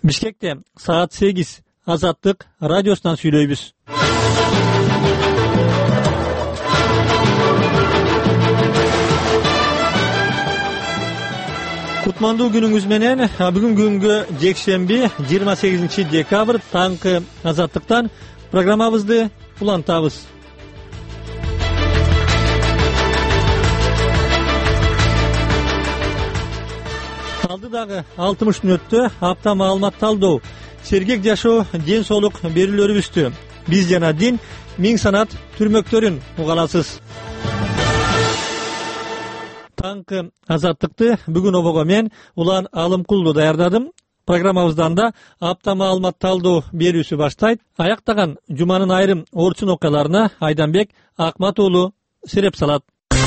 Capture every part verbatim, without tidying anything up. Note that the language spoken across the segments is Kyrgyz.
Бишкекте саат сегиз Азаттык радиосунан сүйлөйбүз. Кутмандуу күнүңүз менен. Бүгүн күнгө жекшемби жыйырма сегизинчи декабрь таңкы Азаттыктан программабызды улантабыз. Алдыдагы алтымыш мүнөттө апта маалымат талдоо, сергек жашоо, ден соолук берүүлөрүбүздү биз жана дин миң санат түрмөктөрүн угаласыз. Таңкы Азаттыкты бүгүн обого мен Улан Алымкулду даярдадым. Программабыздан да апта маалымат талдоо берүүсү баштайт. Аяктаган жуманын айрым орчун окуяларына Айданбек Акмат уулу сереп салат.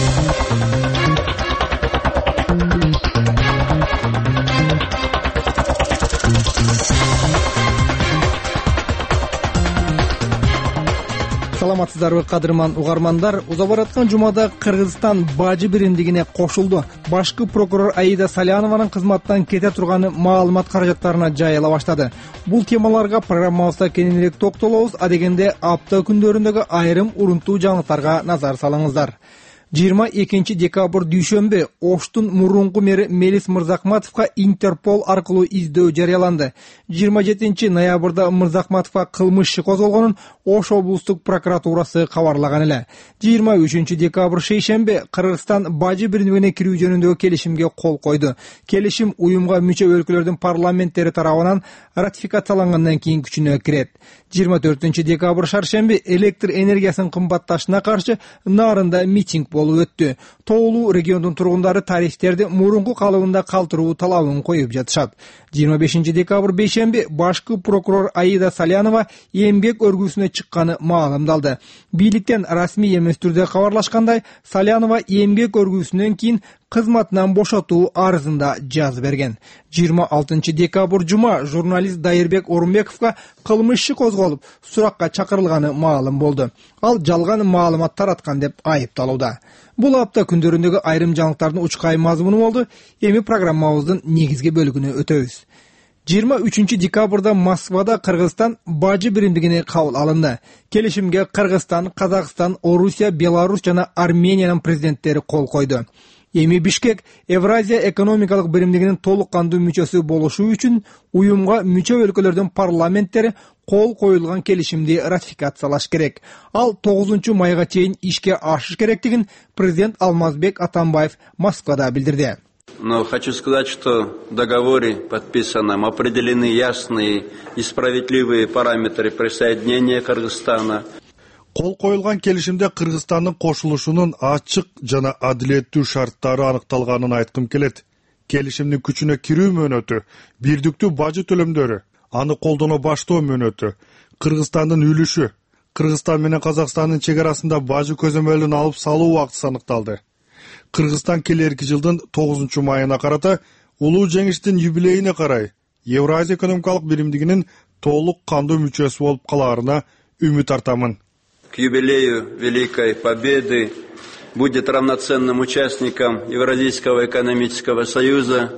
Саламатсыздарбы кадырман угармандар. Уза бараткан жумада Кыргызстан бажы биримдигине кошулду. Башкы прокурор Аида Салянованын кызматтан кете турганы маалымат каражаттарына жайыла баштады. Бул темаларга программабызда кененирээк токтолобуз, а дегенде апта күндөрүндөгү айрым урунтуу жаңылыктарга назар салыңыздар. жыйырма экинчи декабрь дүйшөмбү Оштун мурунку мэри Мелис Мырзахматовго Интерпол аркылуу издөө жарыяланды. жыйырма жетинчи ноябрда Мырзахматовго кылмыш иши козголгонун Ош облустук прокуратурасы кабарлаган эле. жыйырма үчүнчү декабрь шейшемби Кыргызстан бажы биримдигине кирүү жөнүндөгү келишимге кол койду. Келишим уюмга мүчө өлкөлөрдүн парламенттери тарабынан ратификациялангандан кийин күчүнө кирет. жыйырма төртүнчү декабрь шаршемби электр энергиясынын кымбатташына каршы Нарында митинг болуп өттү. Тоолуу региондун тургундары тарифтерди мурунку калыбында калтыруу талабын коюп жатышат. жыйырма бешинчи декабрь бейшемби башкы прокурор Аида Салянова эмгек өргүүсүнө чыкканы маалымдалды. Бийликтен расмий эмес түрдө кабарлашкандай, Салянова эмгек өргүүсүнөн кийин кызматынан бошотуу арызында жазып берген. жыйырма алтынчы декабрь жума журналист Дайырбек Орунбековго кылмыш иши козголуп, суракка чакырылганы маалым болду. Ал жалган маалымат тараткан деп айыпталууда. Бул апта күндөрүндөгү айрым жаңылыктардын учкай мазмуну болду. Эми программабыздын негизги бөлүгүнө өтөбүз. жыйырма үчүнчү декабрда Москвада Кыргызстан бажы биримдигине кабыл алынды. Келишимге Кыргызстан, Казакстан, Орусия, Беларусь жана Армениянын президенттери кол койду. Эми Бишкек Евразия экономикалык биримдигинин толук кандуу мүчөсү болушу үчүн уюмга мүчө өлкөлөрдүн парламенттери кол коюлган келишимди ратификациялаш керек. Ал тогузунчу майга чейин ишке ашыш керектигин президент Алмазбек Атамбаев Москвада билдирди. Но хочу сказать, что в договоре подписанном определены ясные и справедливые параметры присоединения Кыргызстана. Кол коюлган келишимде Кыргызстандын кошулушунун ачык жана адилеттүү шарттары аныкталганын айткым келет. Келишимдин күчүнө кирүү мөөнөтү, бирдиктүү бажы төлөмдөрү, аны колдоно баштоо мөөнөтү, Кыргызстандын үлүшү, Кыргызстан менен Казакстандын чек арасында бажы көзөмөлүн алып салуу убактысы аныкталды. Кыргызстан келерки жылдын тогузунчу майына карата улуу жеңиштин юбилейине карай Евразия экономикалык биримдигинин толук кандуу мүчөсү болуп калаарына үмүт артамын. К юбилею Великой Победы будет равноценным участником Евразийского экономического союза.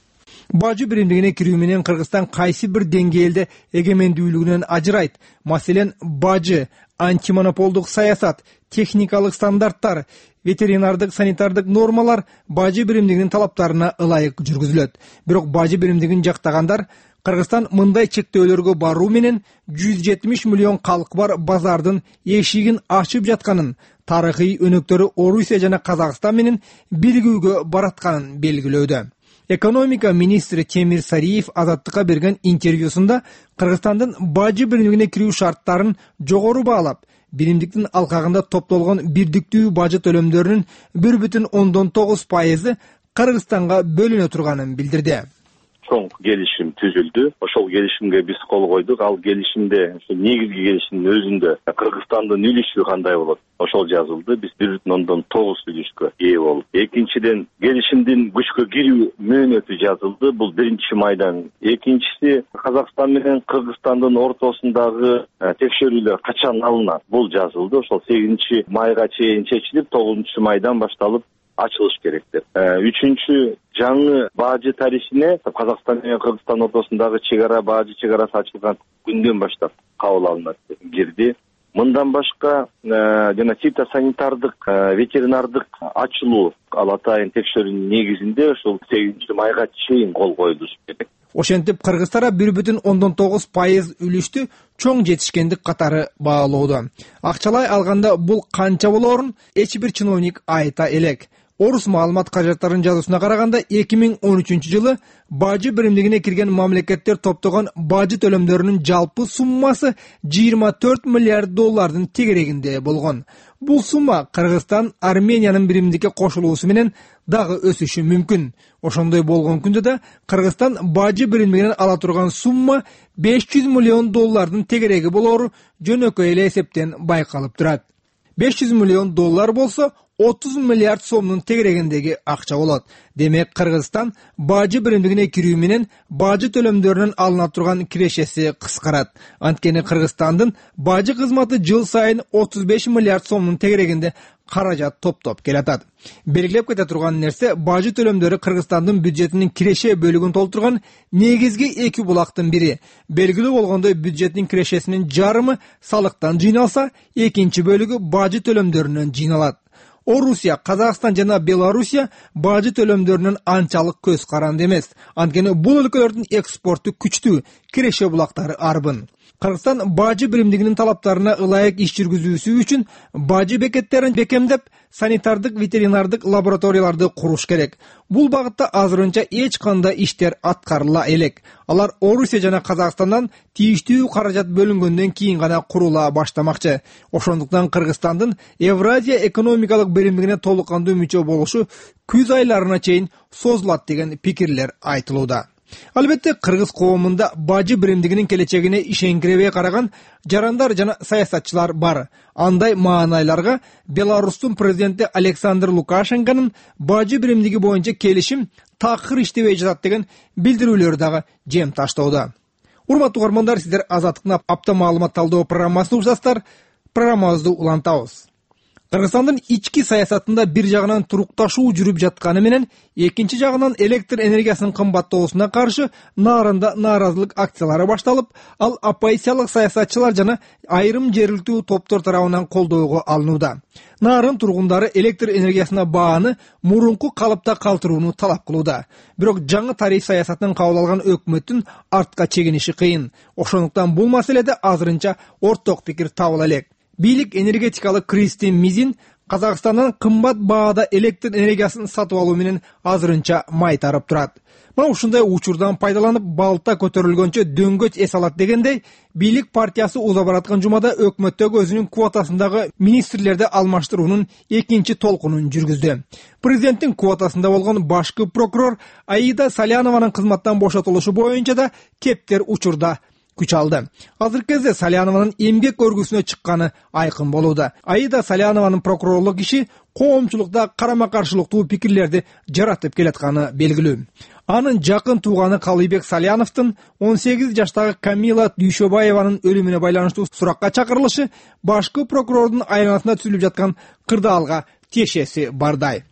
Бажы биримдигине кирүү менен Кыргызстан кайсы бир деңгээлде эгемендүүлүгүнөн ажырайт. Маселен, бажы, антимонополдук саясат, техникалык стандарттар, ветеринардык санитардык нормалар бажы биримдигинин талаптарына ылайык жүргүзүлөт. Бирок бажы биримдигин жактагандар Кыргызстан мындай чектөөлөргө баруу менен жүз жетимиш миллион калк бар базардын эшигин ачып жатканын, тарыхый өнөктөрү Орусия жана Казакстан менен биригүүгө баратканын белгилөөдө. Экономика министри Темир Сариев Азаттыкка берген интервьюсунда Кыргызстандын бажы биримдигине кирүү шарттарын жогору баалап, биримдиктин алкагында топтолгон бирдиктүү бажы төлөмдөрүнүн бир бүтүн ондон тогуз пайызы Кыргызстанга бөлүнө турганын билдирди. Чоң келишим түзүлдү. Ошол келишимге биз кол койдук. Ал келишимде, негизги келишимдин өзүндө Кыргызстандын үлүшү кандай болот? Ошол жазылды. Биз бир бүтүн ондон тогуз үлүшкө ээ болуп. Экинчиден, келишимдин күчкө кирүү мөөнөтү жазылды. Бул биринчи майдан. Экинчиси, Казакстан менен Кыргызстандын ортосундагы текшерүүлөр качан алынат? Бул жазылды. Ошол сегизинчи майга чейин чечилип, тогузунчу майдан башталып ачылыш керек деп. Үчүнчү, жаңы бажы тарифине Казакстан менен Кыргызстан ортосундагы чек ара бажы чек арасы ачылган күндөн баштап кабыл алынат деп кирди. Мындан башка жана фитосанитардык, ветеринардык ачылуу ал атайын текшерүүнүн негизинде ушул сегизинчи майга чейин кол коюлушу керек. Ошентип Кыргыз тарап бир бүтүн ондон тогуз пайыз үлүштү чоң жетишкендик катары баалоодо. Акчалай алганда бул канча болоорун эч бир чиновник айта элек. Орус маалымат каражаттарынын жазуусуна караганда эки миң он үчүнчү жылы бажы биримдигине кирген мамлекеттер топтогон бажы төлөмдөрүнүн жалпы суммасы жыйырма төрт миллиард доллардын тегерегинде болгон. Бул сумма Кыргызстан Армениянын биримдикке кошулуусу менен дагы өсүшү мүмкүн. Ошондой болгон күндө да Кыргызстан бажы биримдигинен ала турган сумма беш жүз миллион доллардын тегереги болоору жөнөкөй эле эсептен байкалып турат. беш жүз миллион доллар болсо отуз миллиард сомдун тегерегиндеги акча болот. Демек Кыргызстан бажы биримдигине кирүү менен бажы төлөмдөрүнөн алына турган кирешеси кыскарат. Анткени Кыргызстандын бажы кызматы жыл сайын отуз беш миллиард сомдун тегерегинде каражат топтоп келатат. Белгилеп кете турган нерсе, бажы төлөмдөрү Кыргызстандын бюджетинин киреше бөлүгүн толтурган негизги эки булактын бири. Белгилүү болгондой, бюджеттин кирешесинин жарымы салыктан жыйналса, экинчи бөлүгү бажы төлөмдөрүнөн жыйналат. Орусия, Казакстан жана Белоруссия бажы төлөмдөрүнөн анчалык көз каранды эмес. Анткени бул өлкөлөрдүн экспорту күчтүү, киреше булактары арбын. Кыргызстан бажы биримдигинин талаптарына ылайык иш жүргүзүүсү үчүн бажы бекеттерин бекемдеп, санитардык, ветеринардык лабораторияларды куруш керек. Бул багытта азырынча эч кандай иштер аткарыла элек. Алар Орусия жана Казакстандан тийиштүү каражат бөлүнгөндөн кийин гана курула баштамакчы. Ошондуктан Кыргызстандын Евразия экономикалык биримдигине толук кандуу мүчө болушу күз айларына чейин созулат деген пикирлер айтылууда. Албетте, кыргыз коомунда бажы биримдигинин келечегине ишенгиребей караган жарандар жана саясатчылар бар. Андай маанайларга Беларустун президенти Александр Лукашенконун бажы биримдиги боюнча келишим такыр иштебей жатат деген билдирүүлөр дагы жем таштоодо. Урматтуу угармандар, сиздер Азаттыктын апта маалымат талдоо программасын угушасыздар. Программабызды улантабыз. Кыргызстандын ички саясатында бир жагынан турукташуу жүрүп жатканы менен, экинчи жагынан электр энергиясынын кымбаттоосуна каршы Нарында нааразылык акциялары башталып, ал оппозициялык саясатчылар жана айрым жергиликтүү топтор тарабынан колдоого алынууда. Нарын тургундары электр энергиясына бааны мурунку калыпта калтырууну талап кылууда. Бирок жаңы тариф саясатын кабыл алган өкмөттүн артка чегиниши кыйын. Ошондуктан бул маселеде азырынча орток пикир табыла элек. Бийлик энергетикалык Кристин Мизин Казакстандан кымбат баада электр энергиясын сатып алуу менен азырынча майтарып турат. Мына ушундай учурдан пайдаланып, балта көтөрүлгөнчө дөңгөч эс алат дегендей, бийлик партиясы уза бараткан жумада өкмөттөгү өзүнүн квотасындагы министрлерди алмаштыруунун экинчи толкунун жүргүздү. Президенттин квотасында болгон башкы прокурор Аида Салянованын кызматтан бошотулушу боюнча да кептер учурда күч алды. Азыркы кезде Салянованын эмгек өргүсүнө чыкканы айкын болууда. Аида Салянованын прокурорлук иши коомчулукта карама-каршылыктуу пикирлерди жаратып келатканы белгилүү. Анын жакын тууганы Калыбек Саляновдун он сегиз жаштагы Камила Дүйшөбаеванын өлүмүнө байланыштуу суракка чакырылышы башкы прокурордун айланасында түзүлүп жаткан кырдаалга тиешеси бардай.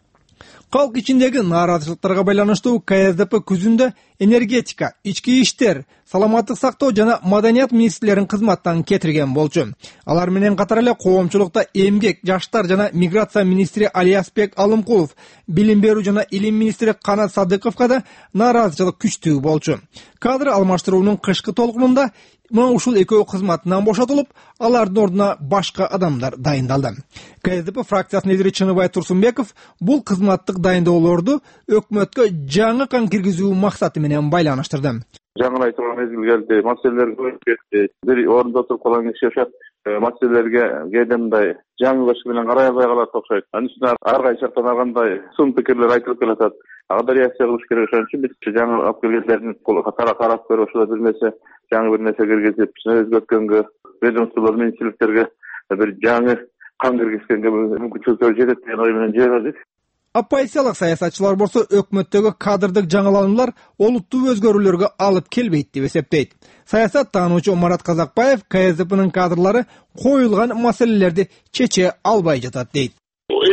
Калк ичиндеги нааразычылыктарга байланыштуу К С Д П күзүндө энергетика, ички иштер, саламаттык сактоо жана маданият министрлерин кызматтан кетирген болчу. Алар менен катар эле коомчулукта эмгек, жаштар жана миграция министри Алиасбек Алымкулов, билим берүү жана илим министри Канат Садыковго да нааразычылык күчтүү болчу. Кадр алмаштыруунун кышкы толкунунда мына ушул экөө кызматынан бошотулуп, алардын ордуна башка адамдар дайындалды. К С Д П фракциясынын лидери Чыныбай Турсунбеков бул кызматтык дайындоолорду өкмөткө жаңы кан киргизүү максаты менен байланыштырды. Жаңы айтылган мезгил келди, маселелер көп кетти. Бир орунда туруп калган киши ошо маселелерге кээде мындай жаңылыш менен карай албай калат окшойт. Анын үстүнө ар кайсы жактан аргандай сым пикирлер айтылып келатат. Ага реакция кылыш керек. Ошон үчүн биз жаңы алып келгендердин катара карап көрүп, ошо бир нерсе жаңы бир нерсе киргизип, өзгөрткөнгө, ведомстволор, министрликтерге бир жаңы кан киргизгенге мүмкүнчүлүктөр жетет деген ой менен жибердик. Оппозициялык саясатчылар болсо өкмөттөгү кадрдык жаңылануулар олуттуу өзгөрүүлөргө алып келбейт деп эсептейт. Саясат таануучу Марат Казакбаев К С Д П'нын кадрлары коюлган маселелерди чече албай жатат дейт. Эс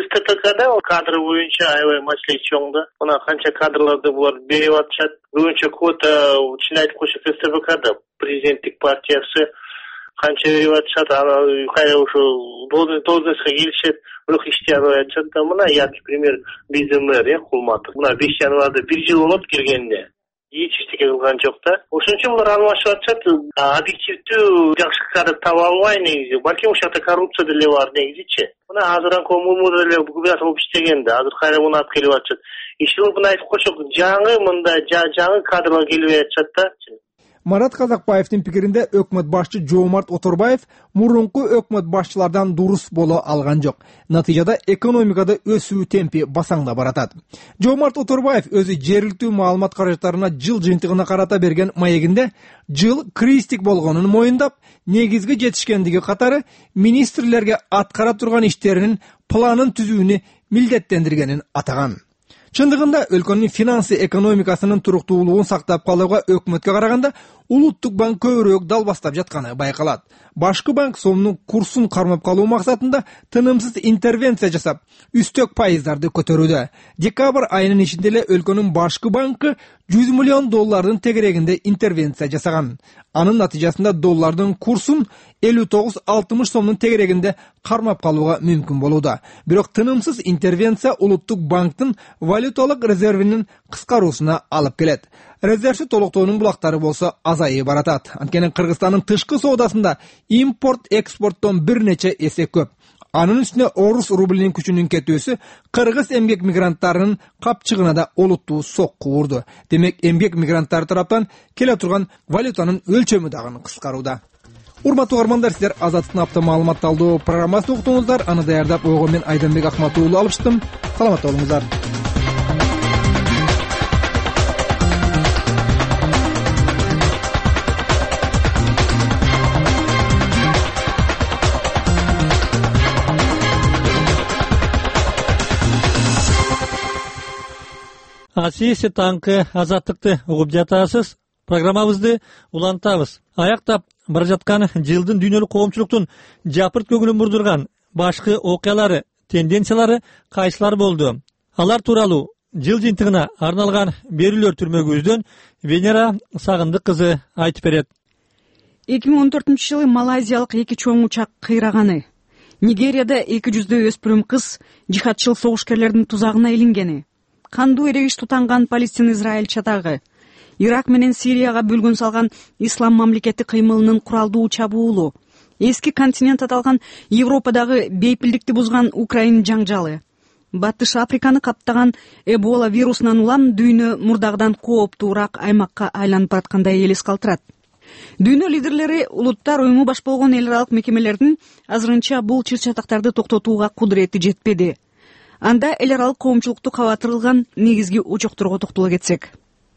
РТТКда кадр боюнча аябай маселе чоң да. Мына канча кадрларды булар берип атышат. Көбүнчө квота чын айтып койсок СТБКда президенттик партиясы канча берип атышат, аны кайра ошо должностько келишет, бирок ишти албай атышат да. Мына яркий пример биздин мэр Кулматов. Мына беш январда бир жыл болот келгенине. Эч эчтеке кылган жок да. Ошон үчүн булар алмашып атышат. Объективдүү жакшы кадр таба албай негизи. Балким ошол жакта коррупция деле бар негизичи. Мына азырынкы мурмур эле губернатор болуп иштеген да. Азыр кайра муну алып келип атышат. Иши мына айтып койсок, жаңы мында жаңы кадрлар келбей атышат да. Марат Казакбаевдин пикиринде өкмөт башчы Жоомарт Оторбаев мурунку өкмөт башчылардан дурус боло алган жок. Натыйжада экономикада өсүү темпи басаңда баратат. Жоомарт Оторбаев өзү жергиликтүү маалымат каражаттарына жыл жыйынтыгына карата берген маегинде жыл кризистик болгонун моюндап, негизги жетишкендиги катары министрлерге аткара турган иштеринин планын түзүүнү милдеттендиргенин атаган. Чындыгында өлкөнүн финансы экономикасынын туруктуулугун сактап калууга өкмөткө караганда улуттук банк көбүрөөк дал бастап жатканы байкалат. Башкы банк сомдун курсун кармап калуу максатында тынымсыз интервенция жасап, үстөк пайыздарды көтөрүүдө. Декабрь айынын ичинде эле өлкөнүн башкы банкы жүз миллион доллардын тегерегинде интервенция жасаган. Анын натыйжасында доллардын курсун элүү тогуз алтымыш сомдун тегерегинде кармап калууга мүмкүн болууда. Бирок тынымсыз интервенция улуттук банктын валюталык резервинин кыскаруусуна алып келет. Резервси толуктоонун булактары болсо азайып баратат. Анткени Кыргызстандын тышкы соодасында импорт экспорттон бир нече эсе көп. Анын үстүнө орус рублинин күчүнүн кетүүсү кыргыз эмгек мигранттарынын капчыгына да олуттуу сокку урду. Демек, эмгек мигранттары тараптан келе турган валютанын өлчөмү дагы кыскарууда. Урматтуу угармандар, сиздер Азаттыктын апта маалымат талдоо программасын уктуңуздар. Аны даярдап ойгоо мен Айданбек Акмат уулу алыштым. Саламатта болуңуздар. Сиз таңкы Азаттыкты угуп жатасыз. Программабызды улантабыз. Аяктап бара жаткан жылдын дүйнөлүк коомчулуктун жапырт көгүнүн бурдурган башкы окуялары, тенденциялары кайсылар болду? Алар тууралуу жыл жыйынтыгына арналган берүүлөр түрмөгүбүздөн Венера Сагындык кызы айтып берет. эки миң он төртүнчү жылы малайзиялык эки чоң учак кыйраганы. Нигерияда эки жүздөй өспүрүм кыз жихадчыл согушкерлердин тузагына илингени. Кандуу эрегиш тутанган Палестин-Израиль чатагы. Ирак менен Сирияга бөлгүн салган ислам мамлекети кыймылынын куралдуу чабуулу. Эски континент аталган Европадагы бейпилдикти бузган Украин жаңжалы. Батыш Африканы каптаган Эбола вирусунан улам дүйнө мурдагыдан кооптуураак аймакка айланып бараткандай элес калтырат. Дүйнө лидерлери улуттар уюму баш болгон эл аралык мекемелердин азырынча бул чыр-чатактарды токтотууга кудурети жетпеди. Анда эл аралык коомчулукту кабатырылган негизги очокторго токтоло кетсек.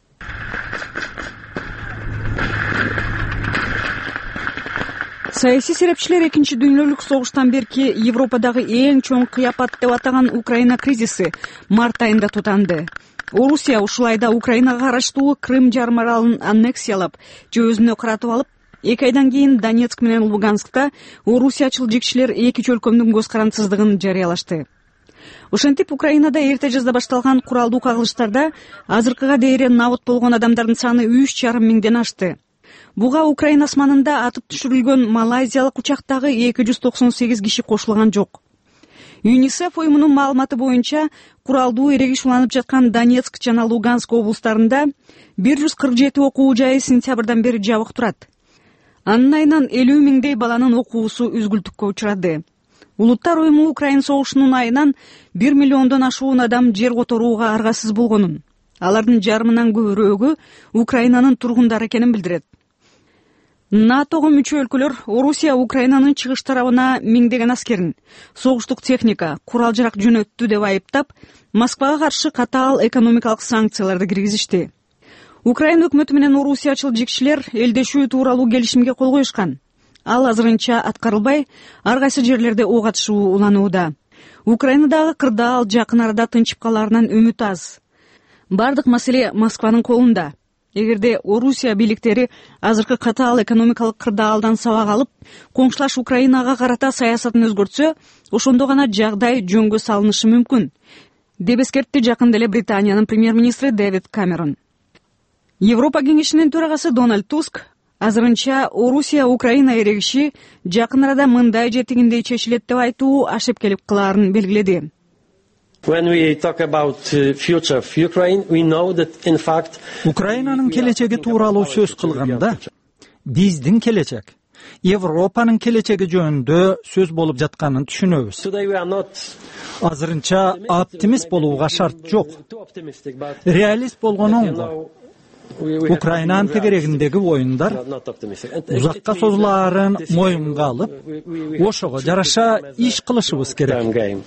Саясий серепчилер экинчи дүйнөлүк согуштан берки Европадагы эң чоң кыяпат деп атаган Украина кризиси март айында тутанды. Орусия ушул айда Украинага караштуу Крым жарым аралын аннексиялап, же өзүнө каратып алып, эки айдан кийин Донецк менен Луганскта орусиячыл жекчилер эки өлкөмдүн көз карандысыздыгын жарыялашты. Ошентип Украинада эрте жазда башталган куралдуу кагылыштарда азыркыга дейин набыт болгон адамдардын саны үч жарым миңден ашты. Буга Украина асманында атып түшүрүлгөн малайзиялык учактагы эки жүз токсон сегиз киши кошулган жок. ЮНИСЕФ уюмунун маалыматы боюнча куралдуу эрегиш уланып жаткан Донецк жана Луганск облустарында бир жүз кырк жети окуу жайы сентябрдан бери жабык турат. Анын айынан элүү миңдей баланын окуусу үзгүлтүккө учурады. Улуттар уюму Украин согушунун айынан бир миллиондон ашуун адам жер которууга аргасыз болгонун, алардын жарымынан көбүрөөгү Украинанын тургундары экенин билдирет. НАТОго мүчө өлкөлөр Орусия Украинанын чыгыш тарабына миңдеген аскерин, согуштук техника, курал-жарак жөнөттү деп айыптап, Москвага каршы катаал экономикалык санкцияларды киргизишти. Украин өкмөтү менен орусиячыл жекчилер элдешүү тууралуу келишимге кол коюшкан. Ал азырынча аткарылбай, ар кайсы жерлерде ок атышуу уланууда. Украинадагы кырдаал жакын арада тынчып калаарынан үмүт аз. Бардык маселе Москванын колунда. эгерде Орусия бийликтери азыркы катаал экономикалык кырдаалдан сабак алып, коңшулаш Украинага карата саясатын өзгөртсө, ошондо гана жагдай жөнгө салынышы мүмкүн, деп эскертти жакында эле Британиянын премьер-министри Дэвид Камерон. Европа кеңешинин төрагасы Дональд Туск азырынча Орусия Украина эрегиши жакын арада мындай же тигиндей чечилет деп айтуу ашып келип калаарын белгиледи. When we talk about the future of Ukraine, we know that in fact Украинанын келечеги тууралуу сөз кылганда, биздин келечек Европанын келечеги жөнүндө сөз болуп жатканын түшүнөбүз. Азырынча оптимист болууга шарт жок. Реалист болгон оңго. Украинанын тегерегиндеги оюндар узакка созулаарын моюнга алып, ошого жараша иш кылышыбыз керек.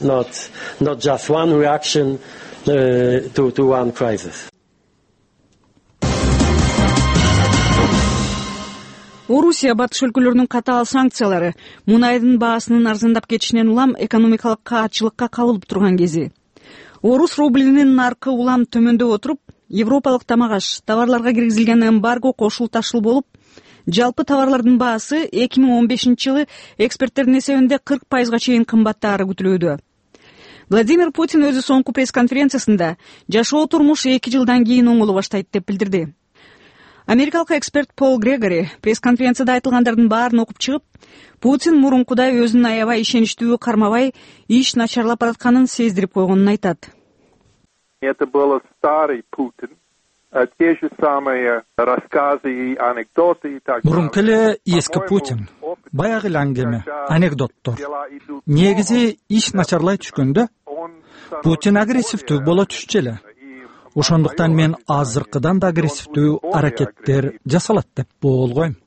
Орусия батыш өлкөлөрүнүн катаал санкциялары мунайдын баасынын арзандап кетишинен улам экономикалык каатчылыкка кабылып турган кези. Орус рублинин наркы улам төмөндөп отуруп, Европалык тамак-аш товарларга киргизилген эмбарго кошул ташыл болуп, жалпы товарлардын баасы эки миң он бешинчи жылы эксперттердин эсебинде кырк пайызга чейин кымбаттаары күтүлүүдө. Владимир Путин өзү соңку пресс-конференциясында жашоо турмуш эки жылдан кийин оңоло баштайт деп билдирди. Америкалык эксперт Пол Грегори пресс-конференцияда айтылгандардын баарын окуп чыгып, Путин мурункудай өзүн аябай ишеничтүү кармабай, иш начарлап баратканын сездирип койгонун айтат. Это было старый Путин, те же самые рассказы и анекдоты и так далее. Мурунку эле эски Путин, баягы эле аңгеме, анекдоттор. Негизи иш начарлай түшкөндө Путин агрессивдүү боло түшчү эле. Ошондуктан мен азыркыдан да агрессивдүү аракеттер жасалат деп болгойм.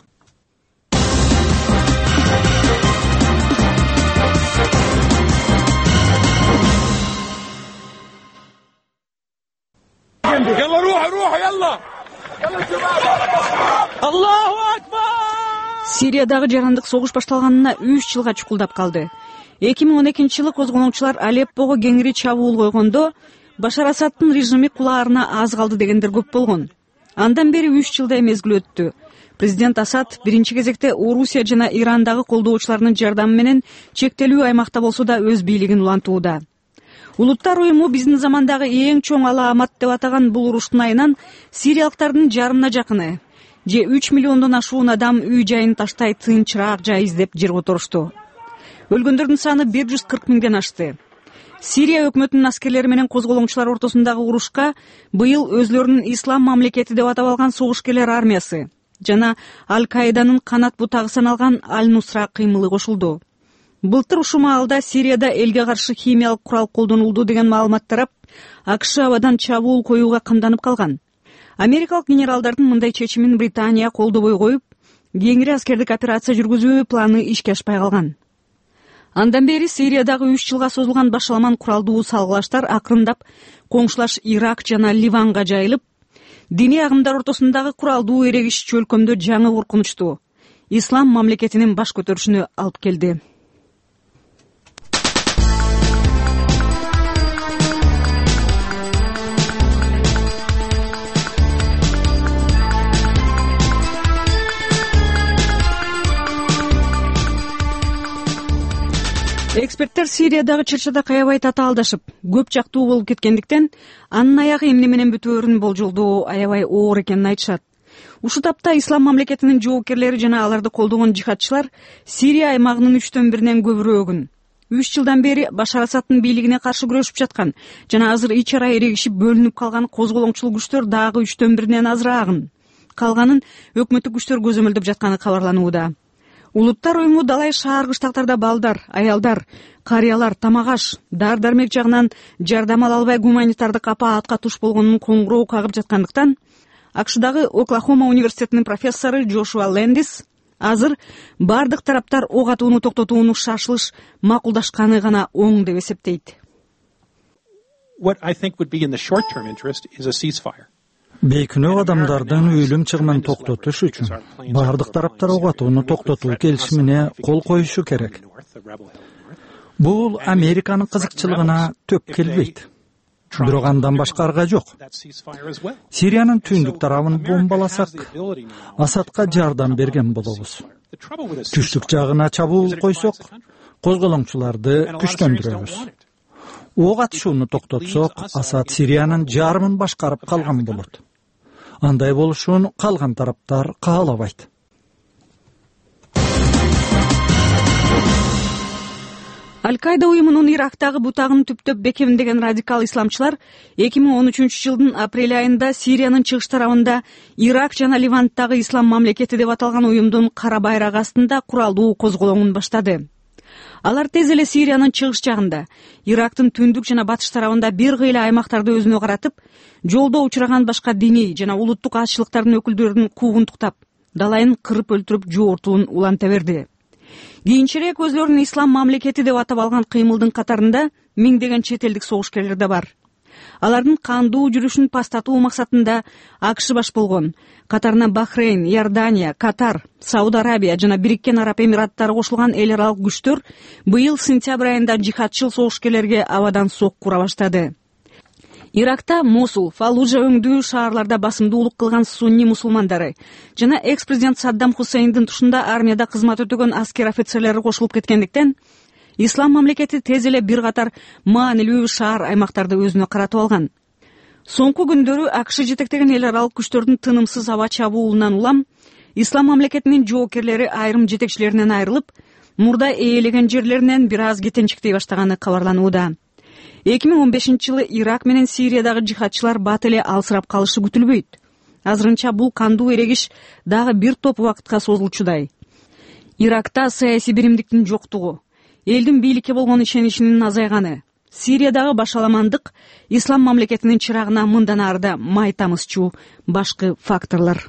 يلا روحوا روحوا يلا يلا شباب الله اكبر. Сириядагы жарандык согуш башталганына үч жылга чукулдап калды. эки миң он экинчи жылы козгоноочулар Алеппого кеңири чабуул койгондо Башар Асадтын режими кулаарына аз калды дегендер көп болгон. Андан бери үч жылдай мезгил өттү. Президент Асад биринчи кезекте Орусия жана Ирандагы колдоочуларынын жардамы менен чектелүү аймакта болсо да өз бийлигин улантууда. Улуттар уюму биздин замандагы эң чоң алаамат деп атаган бул уруштун айынан сириялыктардын жарымына жакыны, же үч миллиондон ашуун адам үй жайын таштай тынчыраак жай издеп жерге отурушту. Өлгөндөрдүн саны бир жүз кырк миңден ашты. Сирия өкмөтүнүн аскерлери менен козголоңчулар ортосундагы урушка быйыл өзлөрүнүн ислам мамлекети деп атап алган согушкерлер армиясы жана Аль-Каиданын канат бутагы саналган Аль-Нусра кыймылы кошулду. Былтыр ушул маалда Сирияда элге каршы химиялык курал колдонулду деген маалымат тарап, АКШ абадан чабуул коюуга камданып калган. Америкалык генералдардын мындай чечимин Британия колдобой коюп, кеңири аскердик операция жүргүзүү планы ишке ашпай калган. Андан бери Сириядагы үч жылга созулган башаламан куралдуу салгылаштар акырындап коңшулаш Ирак жана Ливанга жайылып, диний агымдар ортосундагы куралдуу эрегиш чөлкөмдө жаңы коркунучту ислам мамлекетинин баш көтөрүшүнө алып келди. Эксперттер Сириядагы чырчада каябай татаалдашып, көп жактуу болуп кеткендиктен, анын аягы эмне менен бүтөөрүн болжолдоо аябай оор экенин айтышат. Ушул тапта ислам мамлекетинин жоокерлери жана аларды колдогон жихадчылар Сирия аймагынын үчтөн биринен көбүрөөгүн үч жылдан бери Башар Асадтын бийлигине каршы күрөшүп жаткан жана азыр ич ара эрегишип бөлүнүп калган козголоңчул күчтөр дагы үчтөн биринен азыраагын, калганын өкмөттүк күчтөр көзөмөлдөп жатканы кабарланууда. Улуттар уюму далай шаар кыштактарда балдар, аялдар, карыялар, тамак-аш, дар-дармек жагынан жардам ала албай гуманитардык апаатка туш болгонун коңгуроо кагып жаткандыктан, АКШдагы Оклахома университетинин профессору Джошуа Лэндис азыр бардык тараптар ок атууну токтотууну шашылыш макулдашканы гана оң деп эсептейт. What I think would be in the short-term interest is a ceasefire. Бейкүнөө адамдардын өлүм чыгымын токтотуш үчүн бардык тараптар ок атууну токтотуу келишимине кол коюшу керек. Бул Американын кызыкчылыгына төп келбейт. бирок андан башка арга жок. Сириянын түндүк тарабын бомбаласак, Асадка жардам берген болобуз. Түштүк жагына чабуул койсок, козголоңчуларды күчтөндүрөбүз. Ок атышууну токтотсок, Асад Сириянын жарымын башкарып калган болот. Андай болушун калган тараптар каалабайт. Аль-Каида уюмунун Ирактагы бутагын түптөп бекемдеген радикал исламчылар эки миң он үчүнчү жылдын апрель айында Сириянын чыгыш тарабында Ирак жана Ливанттагы ислам мамлекети деп аталган уюмдун кара байрагы астында куралдуу козголоңун баштады. Алар тез эле Сириянын чыгыш жагында, Ирактын түндүк жана батыш тарабында бир кыйла аймактарды өзүнө каратып, жолдо учураган башка диний жана улуттук азчылыктардын өкүлдөрүн куугунтуктап, далайын кырып өлтүрүп жоортуун уланта берди. Кийинчерээк өзлөрүн ислам мамлекети деп атап алган кыймылдын катарында миңдеген чет элдик согушкерлер да бар. Алардын кандуу жүрүшүн пастатуу максатында АКШ баш болгон, катарына Бахрейн, Иордания, Катар, Сауд Арабия жана Бириккен Араб Эмираттары кошулган эл аралык күчтөр быйыл сентябрь айында жихадчыл согушкерлерге абадан сок кура баштады. Иракта Мосул, Фаллужа өңдүү шаарларда басымдуулук кылган сунни мусулмандары жана экс-президент Саддам Хусейндин тушунда армияда кызмат өтөгөн аскер офицерлери кошулуп кеткендиктен, ислам мамлекети тез эле бир катар маанилүү шаар аймактарды өзүнө каратып алган. Соңку күндөрү АКШ жетектеген эл аралык күчтөрдүн тынымсыз аба чабуулунан улам ислам мамлекетинин жоокерлери айрым жетекчилеринен айрылып, мурда ээлеген жерлеринен бир аз кетенчиктей баштаганы кабарланууда. эки миң он бешинчи жылы Ирак менен Сириядагы жихадчылар бат эле алсырап калышы күтүлбөйт. Азырынча бул кандуу эрегиш дагы бир топ убакытка созулчудай. Иракта саясий биримдиктин жоктугу, элдин бийликке болгон ишеничинин азайганы, Сириядагы башаламандык ислам мамлекетинин чырагына мындан арыда май тамызчу башкы факторлор.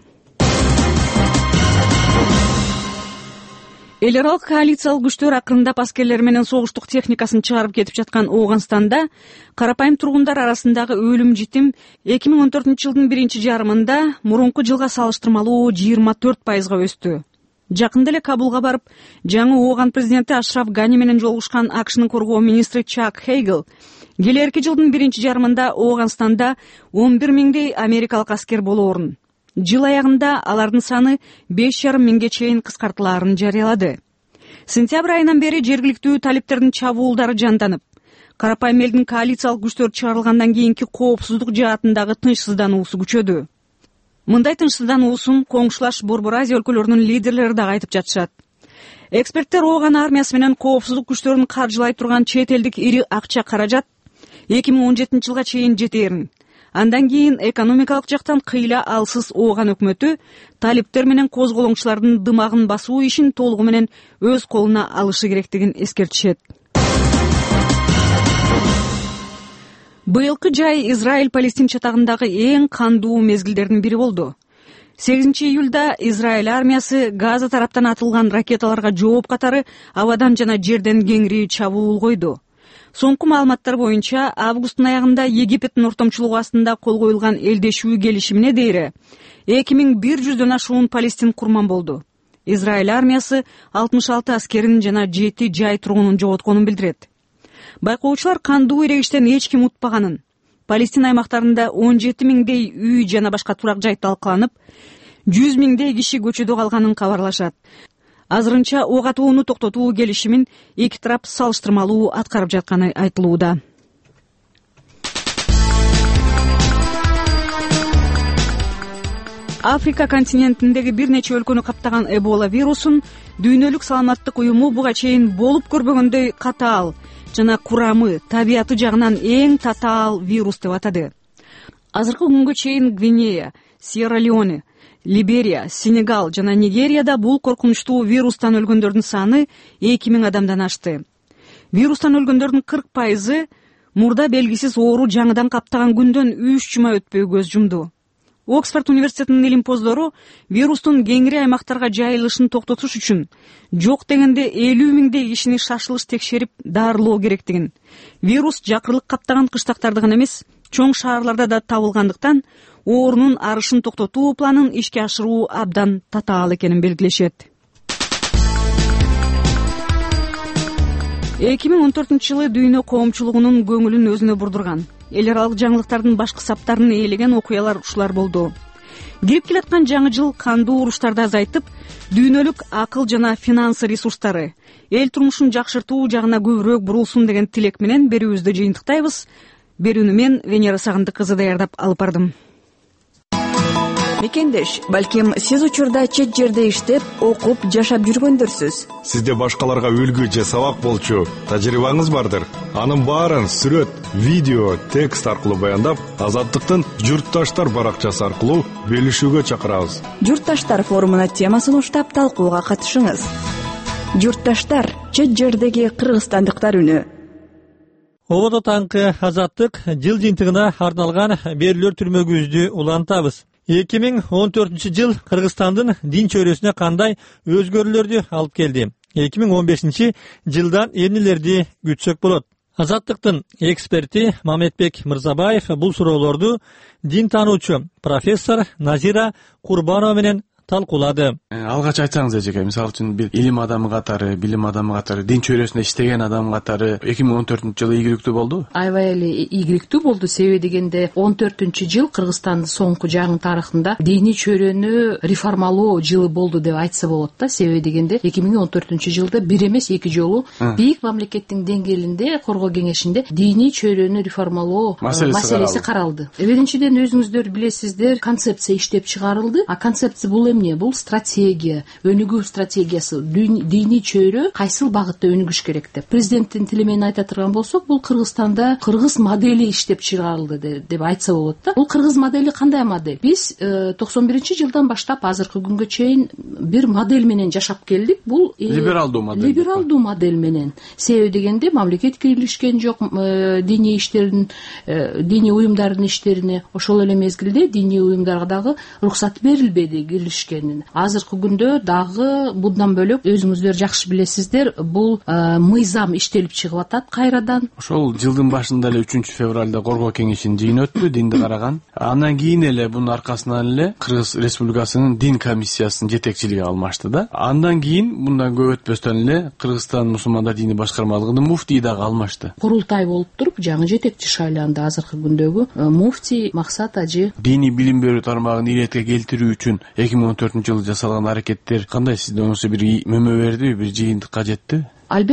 Эл аралык коалициялык күчтөр акырындап аскерлер менен согуштук техникасын чыгарып кетип жаткан Ооганстанда карапайым тургундар арасындагы өлүм житим эки миң он төртүнчү жылдын биринчи жарымында мурунку жылга салыштырмалуу жыйырма төрт пайызга өстү. Жакында эле Кабулга барып, жаңы Ооган президенти Ашраф Гани менен жолугушкан АКШнын коргоо министри Чак Хейгл келерки жылдын биринчи жарымында Ооганстанда он бир миңдей америкалык аскер болоорун, жыл аягында алардын саны беш жарым миңге чейин кыскартылаарын жарыялады. Сентябрь айынан бери жергиликтүү талиптердин чабуулдары жанданып, карапайым элдин коалициялык күчтөр чыгарылгандан кийинки коопсуздук жаатындагы тынчсыздануусу күчөдү. Мындай тынчсыздануусун коңшулаш Борбор Азия өлкөлөрүнүн лидерлери да айтып жатышат. Эксперттер Ооган армиясы менен коопсуздук күчтөрүн каржылай турган чет элдик ири акча каражат эки миң он жетинчи жылга чейин жетээрин, андан кийин экономикалык жактан кыйла алсыз Ооган өкмөтү талиптер менен козголоңчулардын дымагын басуу ишин толугу менен өз колуна алышы керектигин эскертишет. Быйылкы жай Израиль-Палестин чатагындагы эң кандуу мезгилдердин бири болду. сегизинчи июлда Израиль армиясы Газа тараптан атылган ракеталарга жооп катары абадан жана жерден кеңири чабуул койду. Соңку маалыматтар боюнча, августтун аягында Египеттин ортомчулугу астында кол коюлган элдешүү келишимине дейре эки миң бир жүздөн ашуун палестин курман болду. Израиль армиясы алтымыш алты аскерин жана жети жай тургунун жоготконун билдирет. Байкоочулар кандуу эрегиштен эч ким утпаганын, Палестин аймактарында он жети миңдей үй жана башка турак жай талкаланып, жүз миңдей киши көчөдө калганын кабарлашат. Азырынча ок атууну токтотуу келишимин эки тарап салыштырмалуу аткарып жатканы айтылууда. Африка континентиндеги бир нече өлкөнү каптаган Эбола вирусун Дүйнөлүк саламаттык уюму буга чейин болуп көрбөгөндөй катаал жана курамы, табияты жагынан эң татаал вирус деп атады. Азыркы күнгө чейин Гвинея, Сьерра-Леоне, Либерия, Сенегал жана Нигерияда бул коркунучтуу вирустан өлгөндөрдүн саны эки миң адамдан ашты. Вирустан өлгөндөрдүн кырк пайызы мурда белгисиз оору жаңыдан каптаган күндөн үч жума өтпөй көз жумду. Оксфорд университетинин илимпоздору вирустун кеңири аймактарга жайылышын токтотуш үчүн жок дегенде элүү миңдей кишини шашылыш текшерип дарылоо керектигин, вирус жакырлык каптаган кыштактарды гана эмес, чоң шаарларда да табылгандыктан оорунун арышын токтотуу планын ишке ашыруу абдан татаал экенин белгилешет. эки миң он төртүнчү жылы дүйнө коомчулугунун көңүлүн өзүнө бурдурган эл аралык жаңылыктардын башкы саптарын ээлеген окуялар ушулар болду. Кирип келаткан жаңы жыл кандуу уруштарды азайтып, дүйнөлүк акыл жана финанс ресурстары, эл турмушун жакшыртуу жагына көбүрөөк бурулсун деген тилек менен берүүбүздү жыйынтыктайбыз. Берүүнү мен Венера Сагындык кызы даярдап алып бардым. Мекендеш, балким сиз учурда чет жерде иштеп, окуп, жашап жүргөндөрсүз. Сизде башкаларга үлгү же сабак болчу тажрыйбаңыз бардыр. Анын баарын сүрөт, видео, текст аркылуу баяндап, Азаттыктын Журтташтар баракчасы аркылуу бөлүшүүгө чакырабыз. Журтташтар форумуна темасын уштап талкууга катышыңыз. Журтташтар, чет жердеги кыргызстандыктар үнү. Ободо таңкы Азаттык жыл жыйынтыгына арналган берүүлөр түрмөгүбүздү улантабыз. эки миң он төртүнчү жыл Кыргызстандын дин чөйрөсүнө кандай өзгөрүүлөрдү алып келди? эки миң он бешинчи жылдан эмнелерди күтсөк болот? Азаттыктын эксперти Мамедбек Мырзабаев бул суроолорду дин таануучу профессор Назира Курбанова менен талкуулады. Алгач айтсаңыз эжеке, мисалы үчүн бир илим адамы катары, билим адамы катары, дин чөйрөсүндө иштеген адам катары эки миң он төртүнчү жылы ийгиликтүү болду? Аябай эле ийгиликтүү болду. Себеби дегенде он төртүнчү жыл Кыргызстандын соңку жагын тарыхында диний чөйрөнү реформалоо жылы болду деп айтса болот да. Себеби дегенде эки миң он төртүнчү жылда бир эмес эки жолу бийик мамлекеттин деңгээлинде коргоо кеңешинде диний чөйрөнү реформалоо маселеси каралды. Биринчиден өзүңүздөр билесиздер, концепция иштеп чыгарылды. А концепция бул эмне? Бул стратегия, өнүгүү стратегиясы, диний чөйрө кайсыл багытта өнүгүш керек деп. Президенттин тили менен айта турган болсок, бул Кыргызстанда кыргыз модели иштеп чыгарылды деп айтса болот да. Бул кыргыз модели кандай модель? Биз токсон биринчи жылдан баштап азыркы күнгө чейин бир модель менен жашап келдик. Бул либералдуу модель. Либералдуу модель менен. Себеби дегенде мамлекет кирилишкен жок диний иштердин, диний уюмдардын иштерине. Ошол эле мезгилде диний уюмдарга дагы уруксат берилбеди кирилишке. Азыркы күндө дагы bundan бөлөк өзүңүздөр жакшы билесиздер, бул мыйзам иштелип чыгып атат кайрадан. Ошол жылдын башында эле үчүнчү февралда коргоо кеңешинин жыйыны өттү, динди караган. Андан кийин эле бунун аркасынан эле Кыргыз Республикасынын дин комиссиясынын жетекчилиги алмашты да. Андан кийин мындан көп өтпөстөн эле Кыргызстан мусулмандар дини башкармалыгынын муфтийи дагы алмашты. Курултай болуп туруп, жаңы жетекчи шайланды азыркы күндөгү муфтий Максат Ажы. Диний билим берүү тармагын иретке келтирүү үчүн эки миң он төртүнчү жылы жасалган аракеттер кандай, сизде оңусу бир мөмө берди, бир жыйынтык кажетти?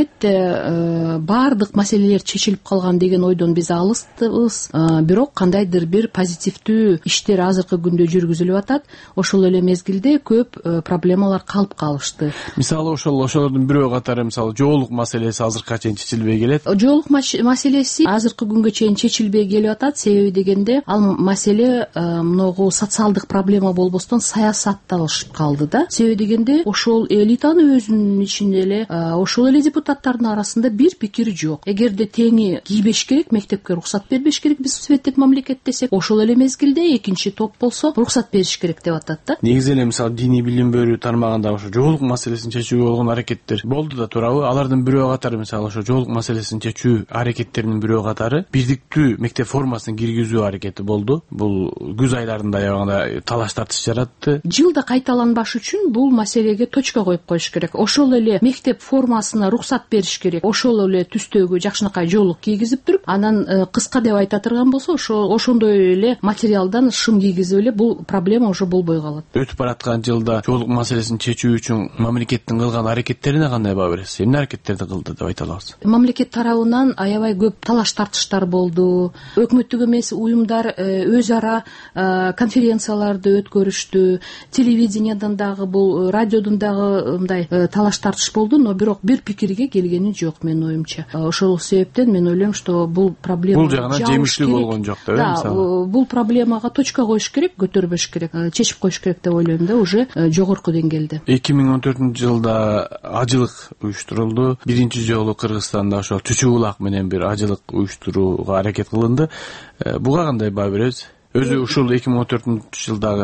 Албетте баардык маселелер чечилип калган деген ойдон биз алыстыбыз, бирок кандайдыр бир позитивдүү иштер азыркы күндө жүргүзүлүп атат. Ошол эле мезгилде көп проблемалар калып калышты. Мисалы ошол ошолордун бирөө катары мисалы жоолук маселеси азыркыга чейин чечилбей келет. Жоолук маселеси азыркы күнгө чейин чечилбей келип атат. Себеби дегенде ал маселе многу социалдык проблема болбостон саясатталышып калды да. Себеби дегенде ошол элитаны өзүнүн ичинде эле ошол эле депутаттардын арасында бир пикири жок. Эгерде теңи кийбеш керек, мектепке уруксат бербеш керек, биз светтик мамлекет десек, ошол эле мезгилде экинчи топ болсо уруксат бериш керек деп атат да. Негизи эле мисалы диний билим берүү тармагында ошо жоолук маселесин чечүүгө болгон аракеттер болду да турабы? Алардын бирөө катары мисалы ошо жоолук маселесин чечүү аракеттеринин бирөө катары бирдиктүү мектеп формасын киргизүү аракети болду. Бул күз айларында аябагында талаш тартыш жаратты. Жылда кайталанбаш үчүн бул маселеге точка коюп коюш керек. Ошол эле мектеп формасына уруксат бериш керек. Ошол эле түстөгү жакшынакай жоолук кийгизип туруп, анан кыска деп айта турган болсо, ошо ошондой эле материалдан шым кийгизип эле бул проблема уже болбой калат. Өтүп бараткан жылда жоолук маселесин чечүү үчүн мамлекеттин кылган аракеттерине кандай баа бересиз? Эмне аракеттерди кылды деп айта аласыз? Мамлекет тарабынан аябай көп талаш тартыштар болду. Өкмөттүк эмес уюмдар өз ара конференцияларды өткөрүштү. Телевидениядон дагы, бул радиодон дагы мындай талаш тартыш болду, но бирок бир пикирге келгени жок менин оюмча. Ошол себептен мен ойлойм, что бул проблема бул жагынан жемиштүү болгон жок да, мисалы. Бул проблемага точка коюш керек, көтөрбөш керек, чечип коюш керек деп ойлойм да, уже жогорку деңгээлде. эки миң он төртүнчү жылда ажылык уюштурулду. Биринчи жолу Кыргызстанда ошо Чүчү булак менен бир ажылык уюштурууга аракет кылынды. Буга кандай баа беребиз? Өзү ушул эки миң он төртүнчү жылдагы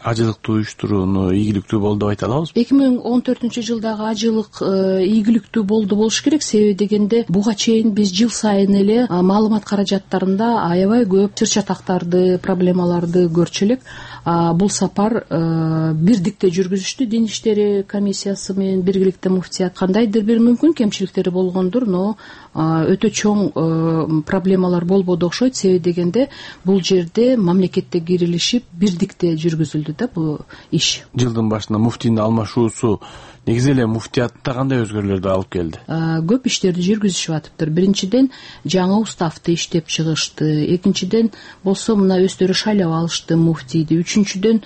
ажылыктуу уюштурууну ийгиликтүү болду деп айта алабызбы? эки миң он төртүнчү жылдагы ажылык ийгиликтүү болду болуш керек. Себеби дегенде буга чейин биз жыл сайын эле маалымат каражаттарында аябай көп чыр чатактарды, проблемаларды көрчү элек. Бул сапар бирдикте жүргүзүштү дин иштери комиссиясы менен биргеликте муфтият. Кандайдыр бир мүмкүн кемчиликтери болгондур, но өтө чоң проблемалар болбоду окшойт. Себеби дегенде бул жерде мамлекетте кирилишип бирдикте жүргүзүлдү да бул иш. Жылдын башында муфтийдин алмашуусу негизи эле муфтиятта кандай өзгөрүүлөрдү алып келди? Көп иштерди жүргүзүшүп атыптыр. Биринчиден жаңы уставды иштеп чыгышты. Экинчиден болсо мына өздөрү шайлап алышты муфтийди. Үчүнчүдөн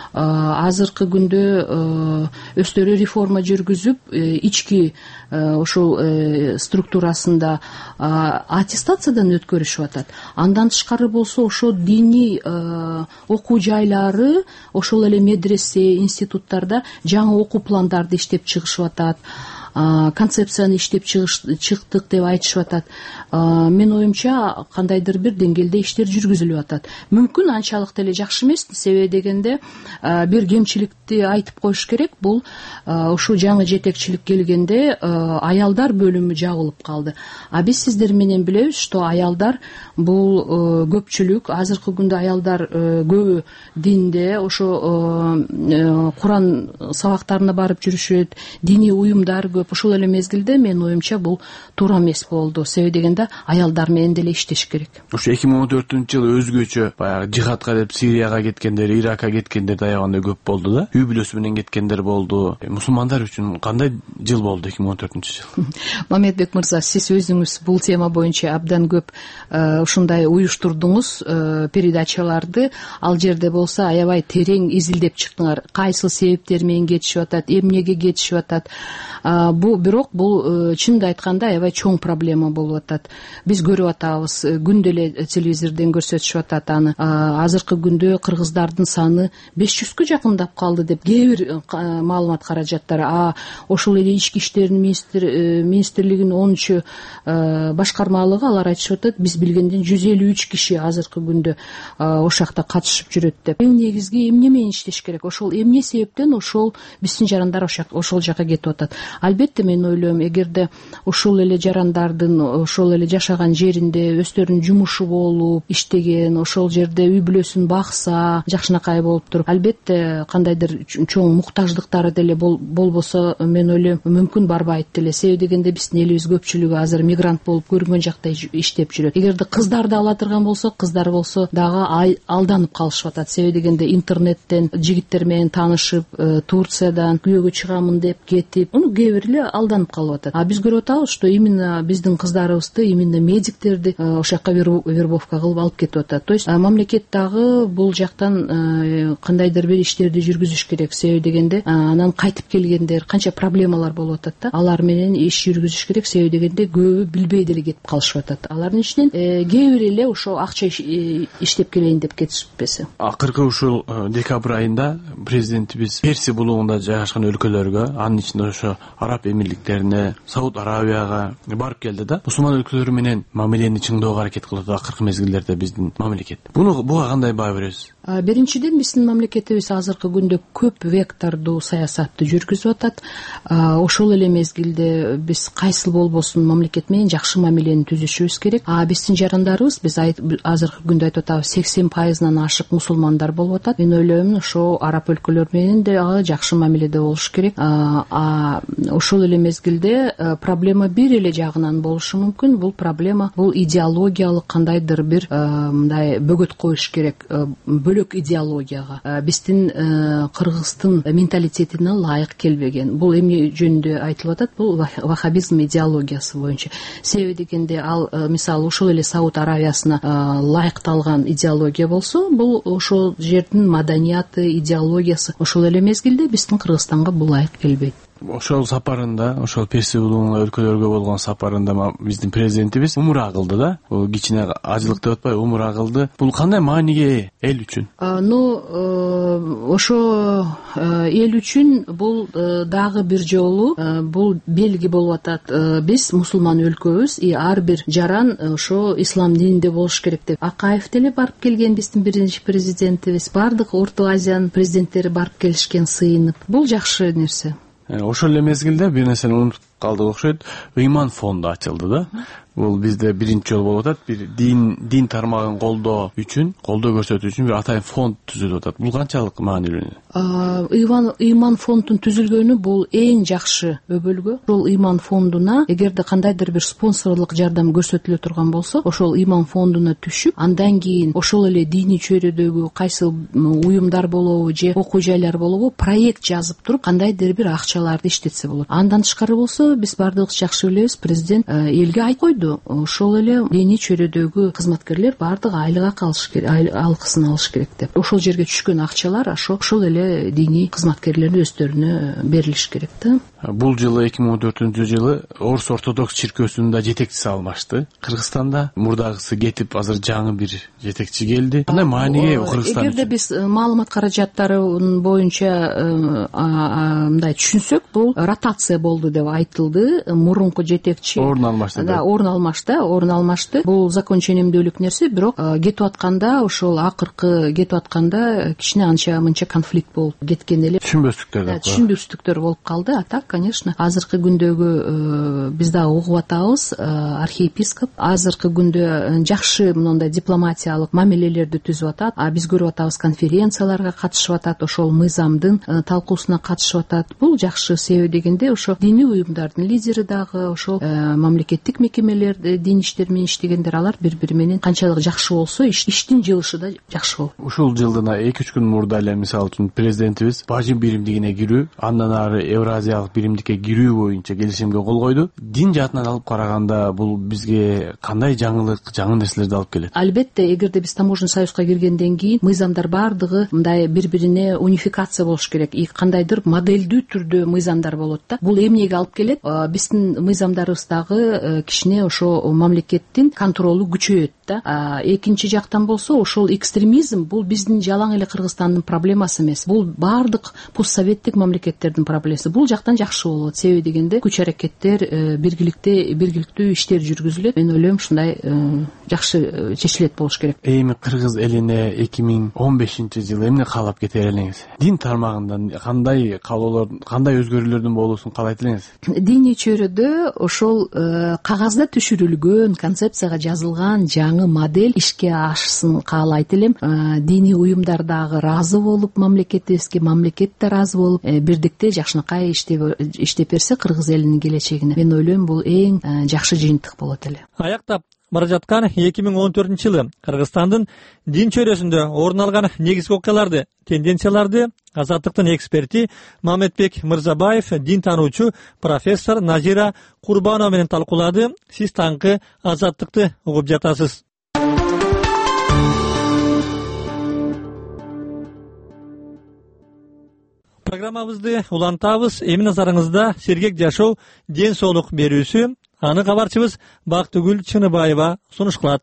азыркы күндө өздөрү реформа жүргүзүп ички ошол структурасында аттестациядан өткөрүшүп атат. Андан тышкары болсо ошо диний окуу жайлары, ошол эле медресе, институттарда жаңы окуу пландарды иштеп чыгышып атат. Концепцияны иштеп чыктык деп айтышып атат. Менин оюмча кандайдыр бир деңгээлде иштер жүргүзүлүп атат. Мүмкүн анчалык деле жакшы эмес. Себеби дегенде бир кемчиликти айтып коюш керек. Бул ушул жаңы жетекчилик келгенде аялдар бөлүмү жабылып калды. А биз сиздер менен билебиз, что аялдар бул көпчүлүк. Азыркы күндө аялдар көбү динде, ошо Куран сабактарына барып жүрүшөт, диний уюмдар көп. Ошол эле мезгилде менин оюмча бул туура эмес болду. Себеби дегенде аялдар менен деле иштеш керек. Ошо эки миң он төртүнчү жылы өзгөчө баягы жихадка деп Сирияга кеткендер, Иракка кеткендер аябагандай көп болду да. Үй бүлөсү менен кеткендер болду. Мусулмандар үчүн кандай жыл болду эки миң он төртүнчү жыл? Мамедбек мырза, сиз өзүңүз бул тема боюнча абдан көп ушундай уюштурдуңуз передачаларды. Ал жерде болсо аябай терең изилдеп чыктыңар. Кайсы себептер менен кетишип атат, эмнеге кетишип атат. Бул бирок бул чынымды айтканда аябай чоң проблема болуп атат. Биз көрүп атабыз, күндө эле телевизордон көрсөтүшүп атат аны. Азыркы күндө кыргыздардын саны беш жүзгө жакындап калды деп кээ бир маалымат каражаттары. А ошол эле ички иштер министрлигинин онунчу башкармалыгы алар айтышып атат, биз билгенден жүз элүү үч киши азыркы күндө ошол жакта катышып жүрөт деп. Эң негизги эмне менен иштеш керек? Ошол эмне себептен ошол биздин жарандар ошол жака кетип атат? Албетте мен ойлойм, эгерде ушул эле жарандардын ошол эле жашаган жеринде өздөрүнүн жумушу болуп иштеген, ошол жерде үй бүлөсүн бакса, жакшынакай болуп туруп, албетте кандайдыр чоң муктаждыктары деле болбосо, мен ойлойм мүмкүн барбайт деле. Себеби дегенде биздин элибиз көпчүлүгү азыр мигрант болуп көрүнгөн жакта иштеп жүрөт. Эгерде кыздарды ала турган болсок, кыздар болсо дагы алданып калышып атат. Себеби дегенде интернеттен жигиттер менен таанышып, Турциядан күйөөгө чыгамын деп кетип, кээ бир эле алданып калып атат. А биз көрүп атабыз, что именно биздин кыздарыбызды, именно медиктерди ошол жака вербовка кылып алып кетип атат. То есть мамлекет дагы бул жактан кандайдыр бир иштерди жүргүзүш керек. Себеби дегенде анан кайтып келгендер канча проблемалар болуп атат да. Алар менен иш жүргүзүш керек. Себеби дегенде көбү билбей деле кетип калышып атат. Алардын ичинен кээ бир эле ошо акча иштеп келейин деп кетишпесе. Акыркы ушул декабрь айында президентибиз Перси булугунда жайгашкан өлкөлөргө, анын ичинде ошо Араб эмирликтерине, Сауд Арабияга барып келди да. Мусулман өлкөлөрү менен мамилени чыңдоого аракет кылат акыркы мезгилдерде биздин мамлекет. Буну буга кандай баа бересиз? Биринчиден биздин мамлекетибиз азыркы күндө көп вектордуу саясатты жүргүзүп атат. Ошол эле мезгилде биз кайсыл болбосун мамлекет менен жакшы мамилени түзүшүбүз керек. А биздин жарандарыбыз, биз азыркы күндө айтып атабыз, сексен пайызынан ашык мусулмандар болуп атат. Мен ойлойм, ошо араб өлкөлөр менен дагы жакшы мамиледе болуш керек. А ошол эле мезгилде проблема бир эле жагынан болушу мүмкүн. Бул проблема, бул идеологиялык кандайдыр бир мындай бөгөт коюш керек. Бөлөк идеологияга, биздин кыргыздын менталитетине ылайык келбеген. Бул эмне жөнүндө айтылып атат? Бул ваххабизм идеологиясы боюнча. Себеби дегенде ал мисалы ошол эле Сауд Арабиясына ылайыкталган идеология болсо, бул ошол жердин маданияты, идеологиясы. Ошол эле мезгилде биздин Кыргызстанга бул ылайык келбейт. ошол сапарында, ошол перси улууна өлкөлөргө болгон сапарында биздин президентибиз умура кылды да. Бул кичине ажылык деп атпайбы, умура кылды. Бул кандай мааниге эл үчүн? Ну, ошо эл үчүн бул дагы бир жолу бул белги болуп атат. Биз мусулман өлкөбүз, и ар бир жаран ошо ислам дининде болуш керек деп. Акаев деле барып келген, биздин биринчи президентибиз, бардык Орто Азиянын президенттери барып келишкен, сыйынып. Бул жакшы нерсе. Ошол эле мезгилде бир нерсени унутуп калдык окшойт. Ыйман фонду ачылды да. Бул бизде биринчи жолу болуп атат. Бир дин дин тармагын колдоо үчүн, колдоо көрсөтүү үчүн бир атайын фонд түзүлүп атат. Бул канчалык маанилүү? Ыйман ыйман фондун түзүлгөнү бул эң жакшы өбөлгө. Ошол ыйман фондуна эгерде кандайдыр бир спонсорлук жардам көрсөтүлө турган болсо, ошол ыйман фондуна түшүп, андан кийин ошол эле диний чөйрөдөгү кайсы уюмдар болобу же окуу жайлар болобу проект жазып туруп, кандайдыр бир акчаларды иштетсе болот. Андан тышкары болсо, биз бардыгыбыз жакшы билебиз, президент элге айтып койду. Ошол эле диний чөйрөдөгү кызматкерлер бардыгы айлык акы алыш керек, алкысын алыш керек деп. Ошол жерге түшкөн акчалар ошол эле диний кызматкерлердин өздөрүнө берилиш керек да. Бул жылы эки миң он төртүнчү жылы Орус ортодокс чиркөөсүнүн да жетекчиси алмашты. Кыргызстанда мурдагысы кетип, азыр жаңы бир жетекчи келди. Кандай мааниге Кыргызстан? Эгерде биз маалымат каражаттарын боюнча мындай түшүнсөк, бул ротация болду деп айтылды. Мурунку жетекчи орун алмашты. Да, орун алмашты, орун алмашты. Бул закон ченемдүүлүк нерсе, бирок кетип атканда, ошол акыркы кетип атканда кичине анча мынча конфликт болуп кеткен эле. Түшүнбөстүктөр да. Түшүнбөстүктөр болуп калды. А так, конечно, азыркы күндөгү биз да угуп атабыз, архиепископ азыркы күндө жакшы мындай дипломатиялык мамилелерди түзүп атат. А биз көрүп атабыз, конференцияларга катышып атат, ошол мыйзамдын талкуусуна катышып атат. Бул жакшы. Себеби дегенде, ошо диний уюмдардын лидери дагы, ошол мамлекеттик мекемелер, дин иштери менен иштегендер, алар бири-бири менен канчалык жакшы болсо, иштин жылышы да жакшы болот. Ушул жылдын эки үч күн мурда эле, мисалы үчүн, президентибиз бажы биримдигине кирүү, андан ары Евразиялык биримдикке кирүү боюнча келишимге кол койду. Дин жаатынан алып караганда, бул бизге кандай жаңылык, жаңы нерселерди алып келет? Албетте, эгерде биз таможенный союзга киргенден кийин мыйзамдар бардыгы мындай бири-бирине унификация болуш керек. И кандайдыр моделдүү түрдө мыйзамдар болот да. Бул эмнеге алып келет? Биздин мыйзамдарыбыздагы кичине ошо мамлекеттин контролу күчөйөт да. Экинчи жактан болсо, ошол экстремизм бул биздин жалаң эле Кыргызстандын проблемасы эмес. Бул бардык постсоветтик мамлекеттердин проблемасы. Бул жактан жакшы болот. Себеби дегенде күч аракеттер биргиликте биргиликтүү иштер жүргүзүлөт. Мен ойлойм, ушундай жакшы чечилет болуш керек. Эми кыргыз элине эки миң он бешинчи жылы эмне каалап кетер элеңиз? Дин тармагында кандай каалоолор, кандай өзгөрүүлөрдүн болуусун каалайт элеңиз? Диний чөйрөдө ошол кагазда түшүрүлгөн, концепцияга жазылган жаңы модель ишке ашсын каалайт элем. Диний уюмдар дагы ыраазы болуп, мамлекетибизге, мамлекет да ыраазы болуп, бирдикте жакшынакай иштеп берсе кыргыз элинин келечегине, мен ойлойм, бул эң жакшы жыйынтык болот эле. Аяктап бара жаткан эки миң он төртүнчү жылы Кыргызстандын дин чөйрөсүндө орун алган негизги окуяларды, тенденцияларды Азаттыктын эксперти Мамедбек Мырзабаев, дин таануучу профессор Назира Курбанова менен талкуулады. Сиз таңкы Азаттыкты угуп жатасыз. Программабызды улантабыз. Эми назарыңызда сергек жашоо ден соолук берүүсү. Аны кабарчыбыз Бактыгүл Чыныбаева сунуш кылат.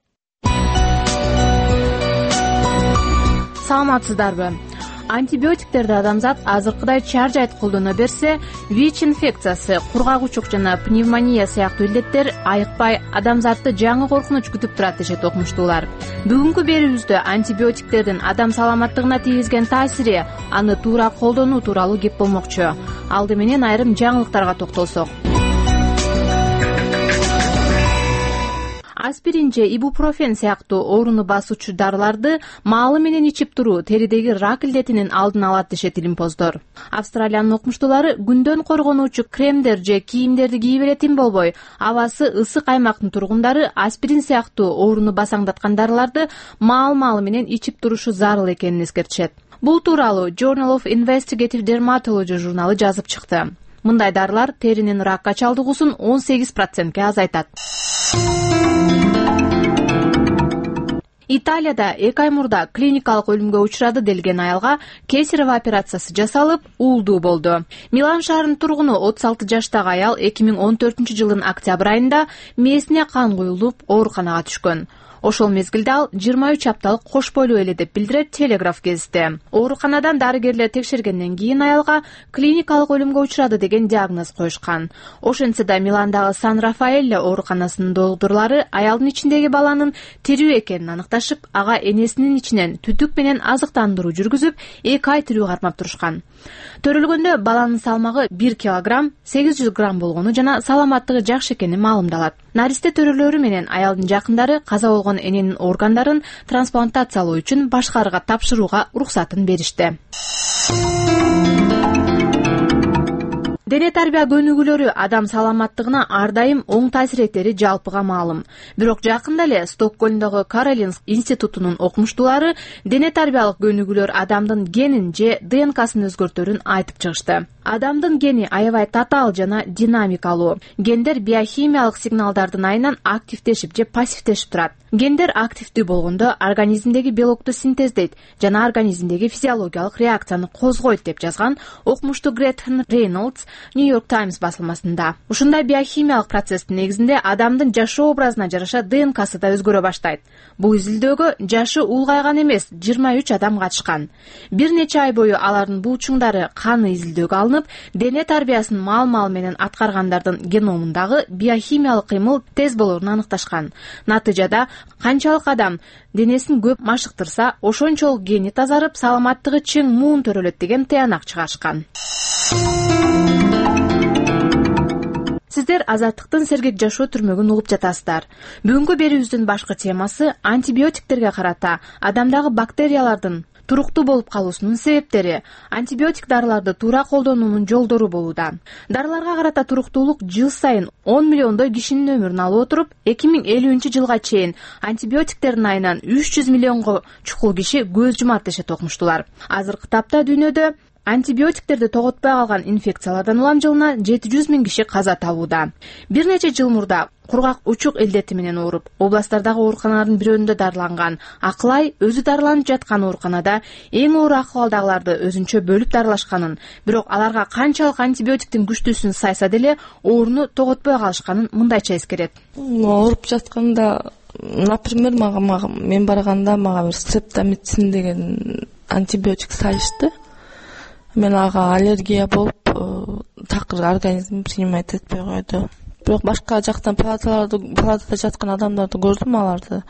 Саламатсыздарбы? Антибиотиктерди адамзат азыркыдай чар-жайт колдоно берсе, ВИЧ инфекциясы, кургагучук жана пневмония сыяктуу илдеттер айыкпай адамзатты жаңы коркунуч күтүп турат дешет окумуштуулар. Бүгүнкү берүүбүздө антибиотиктердин адам саламаттыгына тийгизген таасири, аны туура колдонуу тууралуу кеп болмокчу. Алды менен айрым жаңылыктарга токтолсок. Аспирин же ибупрофен сыяктуу ооруну басуучу дарыларды маалы менен ичип туруу теридеги рак илдетинин алдын алат дешет илимпоздор. Австралиянын окумуштуулары күндөн коргонуучу кремдер же кийимдерди кийип эле тим болбой, абасы ысык аймактын тургундары аспирин сыяктуу ооруну басаңдаткан дарыларды маал-маалы менен ичип турушу зарыл экенин эскертишет. Бул тууралуу Journal of Investigative Dermatology журналы жазып чыкты. Мындай дарылар теринин ракка чалдыгуусун он сегиз процентке азайтат. Италияда эки ай мурда клиникалык өлүмгө учурады делген аялга кесарево операциясы жасалып, уулдуу болду. Милан шаарынын тургуну отуз алты жаштагы аял эки миң он төртүнчү жылдын октябрь айында мээсине кан куюлуп, ооруканага түшкөн. Ошол мезгилде ал жыйырма үч апталык кош бойлуу эле деп билдирет Телеграф гезити. Ооруканадан дарыгерлер текшергенден кийин аялга клиникалык өлүмгө учурады деген диагноз коюшкан. Ошентсе да Миландагы Сан Рафаэле ооруканасынын доктурлары аялдын ичиндеги баланын тирүү экенин аныкташып, ага энесинин ичинен түтүк менен азыктандыруу жүргүзүп, эки ай тирүү кармап турушкан. Төрөлгөндө баланын салмагы бир килограмм сегиз жүз грамм болгону жана саламаттыгы жакшы экени маалымдалат. Наристе төрөлөрү менен аялдын жакындары каза болгон эненин органдарын трансплантациялоо үчүн башкарыга тапшырууга уруксатын беришти. Дене тарбия көнүгүүлөрү адам саламаттыгына ар дайым оң таасир этери жалпыга маалым. Бирок жакында эле Стокгольмдогу Каролинск институтунун окумуштуулары дене тарбиялык көнүгүүлөр адамдын генин же ДНКсын өзгөртөрүн айтып чыгышты. Адамдын гени аябай татаал жана динамикалуу. Гендер биохимиялык сигналдардын айынан активдешип же пассивдешип турат. Гендер активдүү болгондо организмдеги белокту синтездейт жана организмдеги физиологиялык реакцияны козгойт деп жазган окумуштуу Гретхен Рейнольдс New York Times басылмасында. Ушундай биохимиялык процесстин негизинде адамдын жашоо образына жараша ДНКсы да өзгөрө баштайт. Бул изилдөөгө жашы улгайган эмес жыйырма үч адам катышкан. Бир нече ай бою алардын булчуңдары каны изилдөөгө алынып, дене тарбиясын маал-маал менен аткаргандардын геномундагы биохимиялык кыймыл тез болоорун аныкташкан. Натыйжада канчалык адам денесин көп машыктырса, ошончолук гени тазарып, саламаттыгы чың муун төрөлөт деген тыянак чыгарышкан. Сиздер Азаттыктын сергек жашоо түрмөгүн угуп жатасыздар. Бүгүнкү берүүбүздүн башкы темасы антибиотиктерге карата адамдагы бактериялардын туруктуу болуп калуусунун себептери, антибиотик дарыларды туура колдонуунун жолдору болууда. Дарыларга карата туруктуулук жыл сайын он миллиондой кишинин өмүрүн алып отуруп, эки миң элүүнчү жылга чейин антибиотиктердин айынан үч жүз миллионго чукул киши көз жумат дешет окумуштуулар. Азыркы тапта дүйнөдө антибиотиктерди тоготпой калган инфекциялардан улам жылына жети жүз миң киши каза табууда. Бир нече жыл мурда кургак учук илдети менен ооруп, областтардагы ооруканалардын бирөөнүндө дарыланган Акылай өзү дарыланып жаткан ооруканада эң оор акыбалдагыларды өзүнчө бөлүп дарылашканын, бирок аларга канчалык антибиотиктин күчтүүсүн сайса деле ооруну тоготпой калышканын мындайча эскерет. Ооруп жатканда, например, мага мен барганда мага бир стрептомицин деген антибиотик салышты. Мен ага аллергия болуп, такыр организм принимать этпей койду. Бирок башка жактан палаталарды, палатада жаткан адамдарды көрдүм, аларды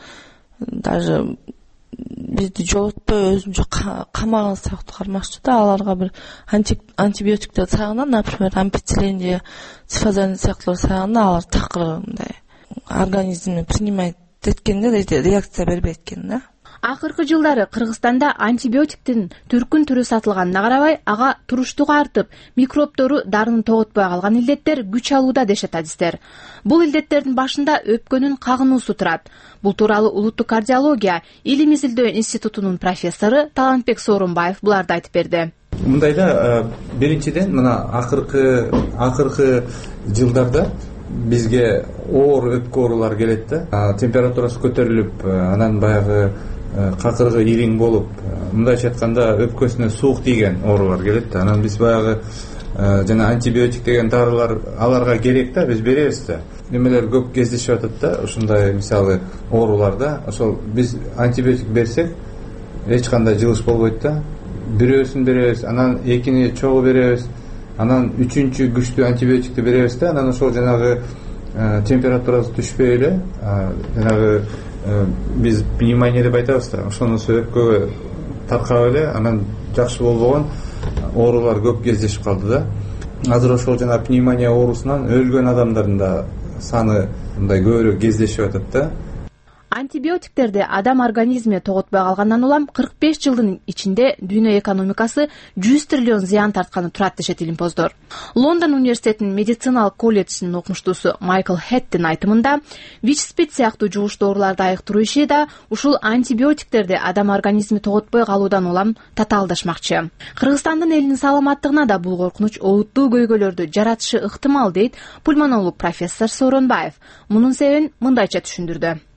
даже бизди жолотпой өзүнчө камаган сыяктуу кармашчу да, аларга бир антибиотиктер сайганда, например, ампицилин же цифазолин сыяктуулар сайганда, алар такыр мындай организмди принимать эткенде реакция бербей экен да. Акыркы жылдары Кыргызстанда антибиотиктин түркүн түрү сатылганына карабай, ага туруштугу артып, микробтору дарыны тоготпой калган илдеттер күч алууда дешет адистер. Бул илдеттердин башында өпкөнүн кагынуусу турат. Бул тууралуу Улуттук кардиология илим изилдөө институтунун профессору Талантбек Сооронбаев буларды айтып берди. Мындайда биринчиден мына акыркы акыркы жылдарда бизге оор өпкө оорулар келет да. Температурасы көтөрүлүп, анан баягы какыргы ириң болуп, мындайча айтканда өпкөсүнө суук тийген оорулар келет да. Анан биз баягы жана антибиотик деген дарылар аларга керек да, биз беребиз да. Немелер көп кездешип атат да, ушундай мисалы ооруларда. Ошол биз антибиотик берсек, эч кандай жылыш болбойт да. Бирөөсүн беребиз, анан экини чогуу беребиз, анан үчүнчү күчтүү антибиотикти беребиз да. Анан ошол жанагы температурасы түшпөй эле, жанагы биз пневмония деп айтабыз да, ошонун өпкөгө таркап эле, анан жакшы болбогон оорулар көп кездешип калды да. Азыр ошол жана пневмония оорусунан өлгөн адамдардын да саны мындай көбүрөөк кездешип атат да. Антибиотиктерди адам организме тоготпой калгандан улам кырк беш жылдын ичинде дүйнө экономикасы жүз триллион зыян тартканы турат дешет илимпоздор. Лондон университетинин медициналык колледжинин окумуштуусу Майкл Хеттин айтымында, ВИЧ-СПИД сыяктуу жугуштуу ооруларды айыктыруу иши да ушул антибиотиктерди адам организми тоготпой калуудан улам татаалдашмакчы. Кыргызстандын элинин саламаттыгына да бул коркунуч олуттуу көйгөйлөрдү жаратышы ыктымал дейт пульмонолог профессор Сооронбаев. Мунун себебин мындайча түшүндүрдү.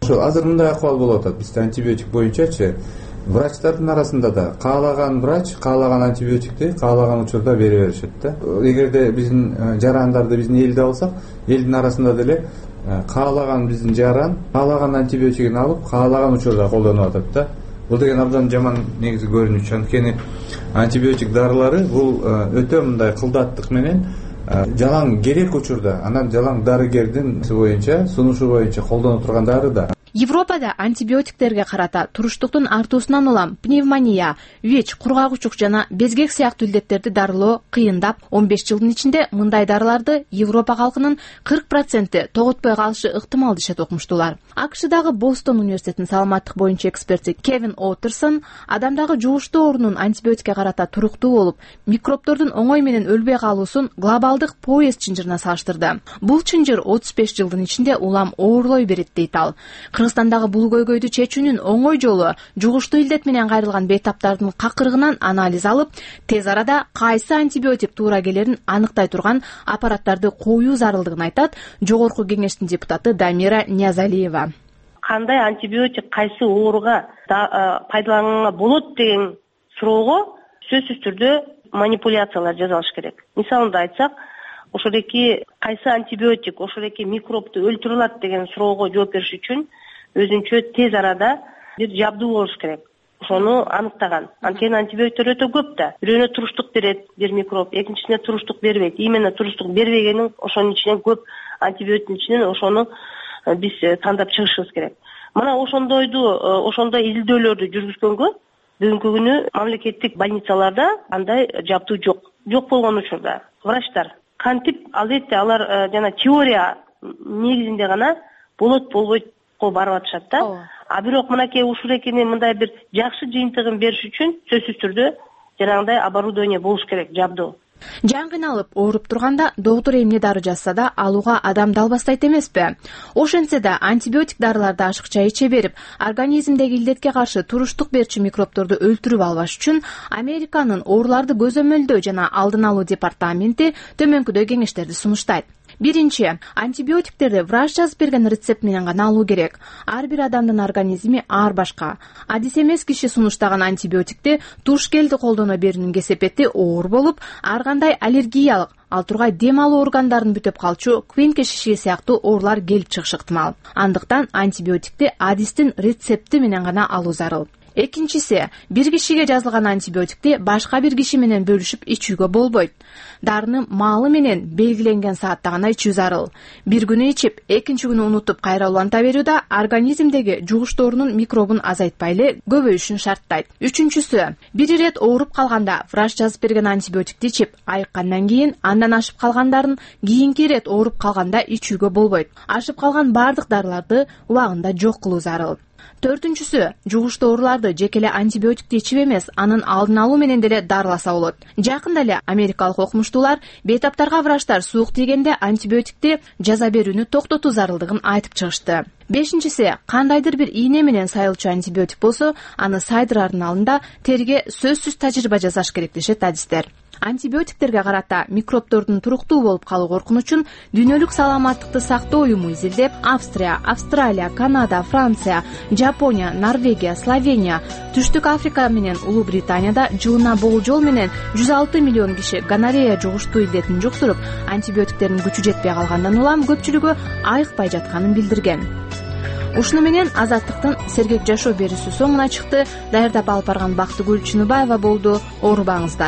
ошо азыр мындай акыбал болуп атат бизде антибиотик боюнчачы. Врачтардын арасында да каалаган врач каалаган антибиотикти каалаган учурда бере беришет да. Эгерде биздин жарандарды биздин элде алсак, элдин арасында деле каалаган биздин жаран каалаган антибиотигин алып каалаган учурда колдонуп атат да. Бул деген абдан жаман негизи көрүнүш. Анткени антибиотик дарылары бул өтө мындай кылдаттык менен жалаң керек учурда, анан жалаң дарыгердин боюнча, сунушу боюнча колдоно турган дары да. Европада антибиотиктерге карата туруштуктун артуусунан улам пневмония, ВИЧ, кургагучук жана безгек сыяктуу илдеттерди дарылоо кыйындап, он беш жылдын ичинде мындай дарыларды Европа калкынын кырк проценти тоготпой калышы ыктымал дешет окумуштуулар. АКШдагы Бостон университетинин саламаттык боюнча эксперти Кевин Оутерсон адамдагы жугуштуу оорунун антибиотикке карата туруктуу болуп, микробдордун оңой менен өлбөй калуусун глобалдык поезд чынжырына салыштырды. Бул чынжыр отуз беш жылдын ичинде улам оорлой берет дейт ал. Кыргызстандагы бул көйгөйдү чечүүнүн оңой жолу жугуштуу илдет менен кайрылган бейтаптардын какырыгынан анализ алып, тез арада кайсы антибиотик туура келерин аныктай турган аппараттарды коюу зарылдыгын айтат Жогорку кеңештин депутаты Дамира Ниязалиева. Кандай антибиотик кайсы ооруга пайдаланганга болот деген суроого сөзсүз түрдө манипуляциялар жасалыш керек. Мисалында айтсак, ошодоки кайсы антибиотик ошодоки микробду өлтүрө алат деген суроого жооп бериш үчүн өзүнчө тез арада бир жабдуу болуш керек. Ошону аныктаган. Анткени антибиотиктер өтө көп да. Бирөөнө туруштук берет бир микроб, экинчисине туруштук бербейт. Именно туруштук бербегенин ошонун ичинен көп антибиотиктин ичинен ошону биз тандап чыгышыбыз керек. Мына ошондойду, ошондой изилдөөлөрдү жүргүзгөнгө бүгүнкү күнү мамлекеттик больницаларда андай жабдуу жок. Жок болгон учурда врачтар кантип албетте алар жана теория негизинде гана болот болбойт барып атышат да. А бирок мынакей ушурекини мындай бир жакшы жыйынтыгын бериш үчүн сөзсүз түрдө жанагындай оборудование болуш керек, жабдуу. Жан кыйналып ооруп турганда доктур эмне дары жазса да алууга адам далбастайт эмеспи? Ошентсе да антибиотик дарыларды ашыкча иче берип, организмдеги илдетке каршы туруштук берчү микробдорду өлтүрүп албаш үчүн Американын ооруларды көзөмөлдөө жана алдын алуу департаменти төмөнкүдөй кеңештерди сунуштайт. Биринчи, антибиотиктерди врач жазып берген рецепт менен гана алуу керек. Ар бир адамдын организми ар башка. Адис эмес киши сунуштаган антибиотикти туш келди колдоно берүүнүн кесепети оор болуп, ар кандай аллергиялык, ал тургай дем алуу органдарын бүтөп калчу квинке шиши сыяктуу оорулар келип чыгышы ыктымал. Андыктан антибиотикти адистин рецепти менен гана алуу зарыл. Экинчиси, бир кишиге жазылган антибиотикти башка бир киши менен бөлүшүп ичүүгө болбойт. Дарыны маалы менен белгиленген саатта гана ичүү зарыл. Бир күнү ичип, экинчи күнү унутуп кайра уланта берүүдө организмдеги жугуштуу оорунун микробун азайтпай эле көбөйүшүн шарттайт. Үчүнчүсү, бир ирет ооруп калганда врач жазып берген антибиотикти ичип, айыккандан кийин андан ашып калгандарын кийинки ирет ооруп калганда ичүүгө болбойт. Ашып калган бардык дарыларды убагында жок кылуу зарыл. Төртүнчүсү, жугуштуу ооруларды жеке эле антибиотикти ичип эмес, анын алдын алуу менен деле дарыласа болот. Жакында эле америкалык окумуштуулар бейтаптарга врачтар суук тийгенде антибиотикти жаза берүүнү токтотуу зарылдыгын айтып чыгышты. Бешинчиси, кандайдыр бир ийне менен сайылчу антибиотик болсо, аны сайдырардын алдында териге сөзсүз тажрыйба жасаш керек дешет адистер. Антибиотиктерге карата микробдордун туруктуу болуп калуу коркунучун Дүйнөлүк саламаттыкты сактоо уюму изилдеп, Австрия, Австралия, Канада, Франция, Жапония, Норвегия, Словения, Түштүк Африка менен Улуу Британияда жылына болжол менен жүз алты миллион киши гонорея жугуштуу илдетин жуктуруп, антибиотиктердин күчү жетпей калгандан улам көпчүлүгү айыкпай жатканын билдирген. Ушуну менен Азаттыктын Сергек жашоо берүүсү соңуна чыкты. Даярдап алып барган Бактыгүл Чыныбаева болду. Оорубаңыздар.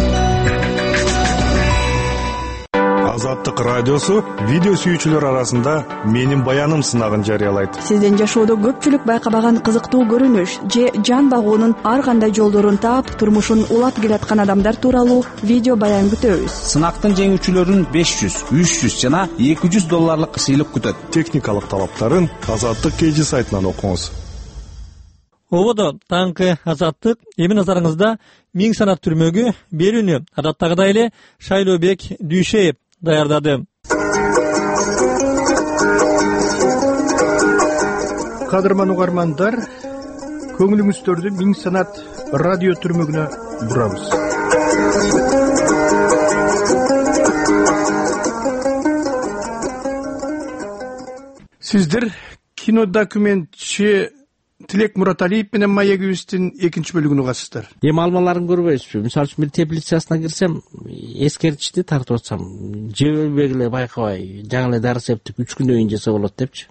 Азаттык радиосу видео сүйүүчүлөр арасында менин баяным сынагын жарыялайт. Сиздин жашоодо көпчүлүк байкабаган кызыктуу көрүнүш же жан багуунун ар кандай жолдорун таап, турмушун улап келаткан адамдар тууралуу видео баян күтөбүз. Сынактын жеңүүчүлөрүн беш жүз, үч жүз жана эки жүз долларлык сыйлык күтөт. Техникалык талаптарын Азаттык кж сайтынан окуңуз. Ободо таңкы Азаттык эми назарыңызда миң санат түрмөгү берүүнү адаттагыдай эле Шайлообек Дүйшеев даярдады. Кадырман угармандар, көңүлүңүздөрдү миң санат радио түрмөгүнө бурабыз. Сиздер кинодокументчи Тилек Мураталиев менен маегибиздин экинчи бөлүгүн угасыздар. Эми алмаларын көрбөйсүзбү? Мисалы үчүн бир теплицасына кирсем, эскертишти тартып атсам, жебелбек эле байкабай, жаңы эле дары септип үч күндөн кийин жесе болот депчи.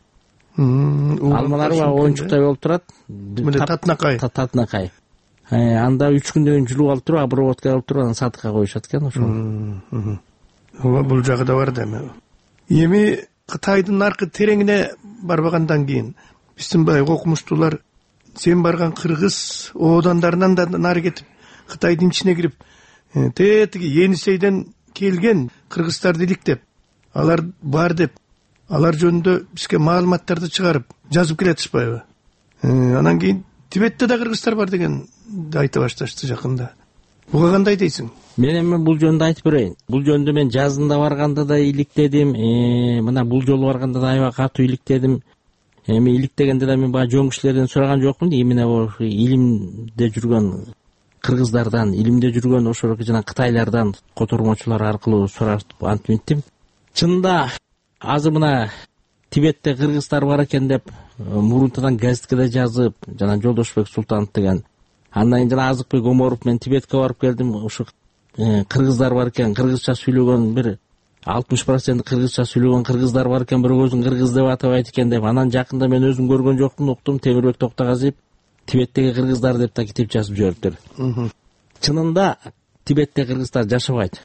Алмалары оюнчуктай болуп турат. Мына татынакай. Татынакай. Анда үч күндөн кийин жулуп алып туруп, обработка алып туруп, анан сатыкка коюшат экен ошол. Ооба, бул жагы да бар да эми. Эми Кытайдын аркы тереңине барбагандан кийин биздин баягы окумуштуулар сен барган кыргыз оодандарынан да нары кетип Кытайдын ичине кирип тетиги Енисейден келген кыргыздарды иликтеп, алар бар деп, алар жөнүндө бизге маалыматтарды чыгарып жазып келатышпайбы? Анан кийин Тибетте да кыргыздар бар деген айта башташты жакында. Буга кандай дейсиң? Мен эми бул жөнүндө айтып берейин. Бул жөнүндө мен жазында барганда да иликтедим, мына бул жолу барганда да аябай катуу иликтедим. Эми иликтегенде да мен баягы жон кишилерден сураган жокмун. Эмне ошо илимде жүргөн кыргыздардан, илимде жүргөн ошо жана кытайлардан котормочулар аркылуу сурашып антип. Чында азыр мына Тибетте кыргыздар бар экен деп мурунтадан газетке да жазып, жана Жолдошбек Султанов деген. Андан кийин жана Азыкбек Оморов мен Тибетке барып келдим. Ошо кыргыздар бар экен, кыргызча сүйлөгөн бир алтымыш процент кыргызча сүйлөгөн кыргыздар бар экен, бирок өзүн кыргыз деп атабайт экен деп. Анан жакында мен өзүм көргөн жокмун, уктум. Темирбек Токтогазиев Тибеттеги кыргыздар деп да китеп жазып жибериптир. Чынында Тибетте кыргыздар жашабайт.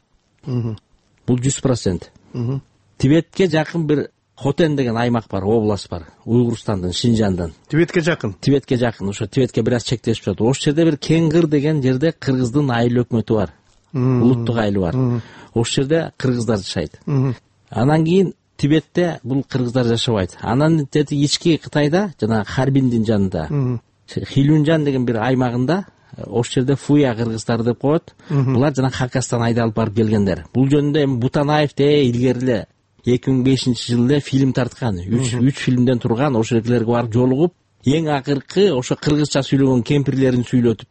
Бул жүз процент. Тибетке жакын бир Хотен деген аймак бар, область бар. Уйгурстандын, Шинжандан. Тибетке жакын. Тибетке жакын. Ошо Тибетке бир аз чектешип жатат. Ошол жерде бир Кеңгыр деген жерде кыргыздын айыл өкмөтү бар. Улуттук айылы бар. Ошол жерде кыргыздар жашайт. Анан кийин Тибетте бул кыргыздар жашабайт. Анан тети ички Кытайда жана Харбиндин жанында Хилюнжан деген бир аймагында ошол жерде Фуя кыргыздар деп коет. Булар жана Хакастан айдалып барып келгендер. Бул жөнүндө эми Бутанаев де илгериле эки миң бешинчи жылда фильм тарткан. үч фильмден турган. Ошол элерге барып жолугуп, эң акыркы ошо кыргызча сүйлөгөн кемпирлерин сүйлөтүп,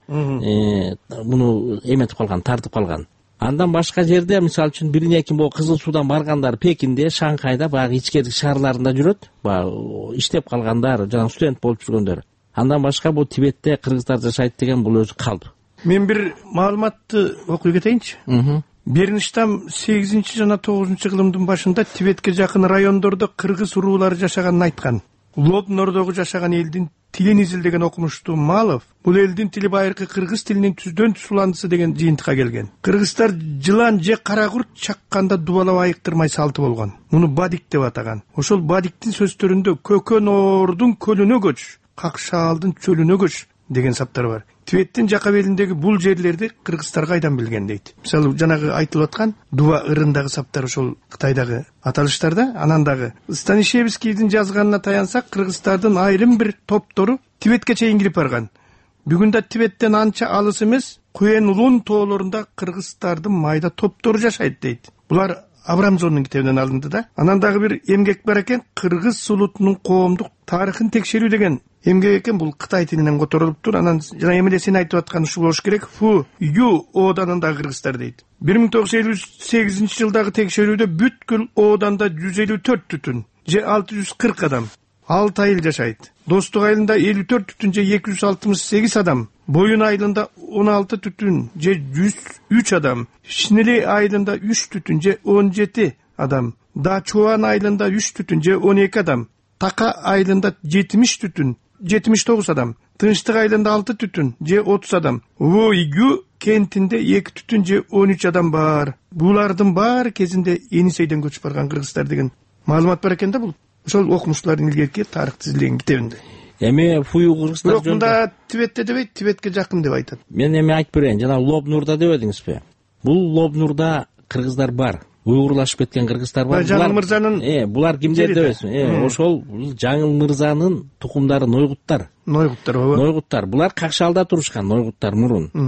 муну эметип калган, тартып калган. Андан башка жерде, мисалы үчүн биринен кийин могу Кызыл Суудан баргандар Пекинде, Шанхайда, баягы ичкерик шаарларында жүрөт. Баягы иштеп калгандар, жана студент болуп жүргөндөр. Андан башка бул Тибетте кыргыздар жашайт деген бул өзү калп. Мен бир маалыматты окуй кетейинчи. Берништам сегизинчи жана тогузунчу кылымдын башында Тибетке жакын райондордо кыргыз уруулары жашаганын айткан. Лобнордогу жашаган элдин тилин изилдеген окумуштуу Малов бул элдин тили байыркы кыргыз тилинин түздөн түз уландысы деген жыйынтыкка келген. Кыргыздар жылан же кара курт чакканда дубалап айыктырмай салты болгон. Муну бадик деп атаган. Ошол бадиктин сөздөрүндө көкөн оордун көлүнө көч, какшаалдын чөлүнө көч деген саптар бар. Тибеттин жака белиндеги бул жерлерди кыргыздар кайдан билген дейт. Мисалы жанагы айтылып аткан Дуба ырындагы саптар ошол Кытайдагы аталыштарда, анан дагы Станишевскийдин жазганына таянсак, кыргыздардын айрым бир топтору Тибетке чейин кирип барган. Бүгүн да Тибеттен анча алыс эмес Куен-Лун тоолорунда кыргыздардын майда топтору жашайт дейт. Булар Абрамзондун китебинен алынды да. Анан дагы бир эмгек бар экен, кыргыз улутунун коомдук тарыхын текшерүү деген эмгек экен. Бул Кытай тилинен которулуптур. Анан жана эмне сен айтып аткан ушул болуш керек. Фу Ю ооданындагы кыргыздар дейт. бир миң тогуз жүз элүү сегизинчи жылдагы текшерүүдө бүткүл ооданда жүз элүү төрт түтүн же алты жүз кырк адам, алты айыл жашайт. Достук айылында элүү төрт түтүн же эки жүз алтымыш сегиз адам, Боюн айылында он алты түтүн же жүз үч адам, Шинели айылында үч түтүн же он жети адам, Дачуан айылында үч түтүн же он эки адам, Така айылында жетимиш түтүн, жетимиш тогуз адам, Тынчтык айылында алты түтүн же отуз адам, Войгу кентинде эки түтүн же он үч адам бар. Булардын баары кезинде Енисейден көчүп барган кыргыздар деген маалымат бар экен да. Бул ошол окумуштуулардын илгерки тарыхты изилдеген китебинде. Эми Фую кыргыздар жөнүндө. Бирок мында Тибетте дебейт, Тибетке жакын деп айтат. Мен эми айтып берейин, жана Лобнурда дебедиңизби? Бул Лобнурда кыргыздар бар. Уйгурлашып кеткен кыргыздар бар. Жаңыл мырзанын э булар кимдер дебесиң? Э ошол Жаңыл мырзанын тукумдары Нойгуттар. Нойгуттар ооба. Нойгуттар. Булар Какшалда турушкан Нойгуттар мурун.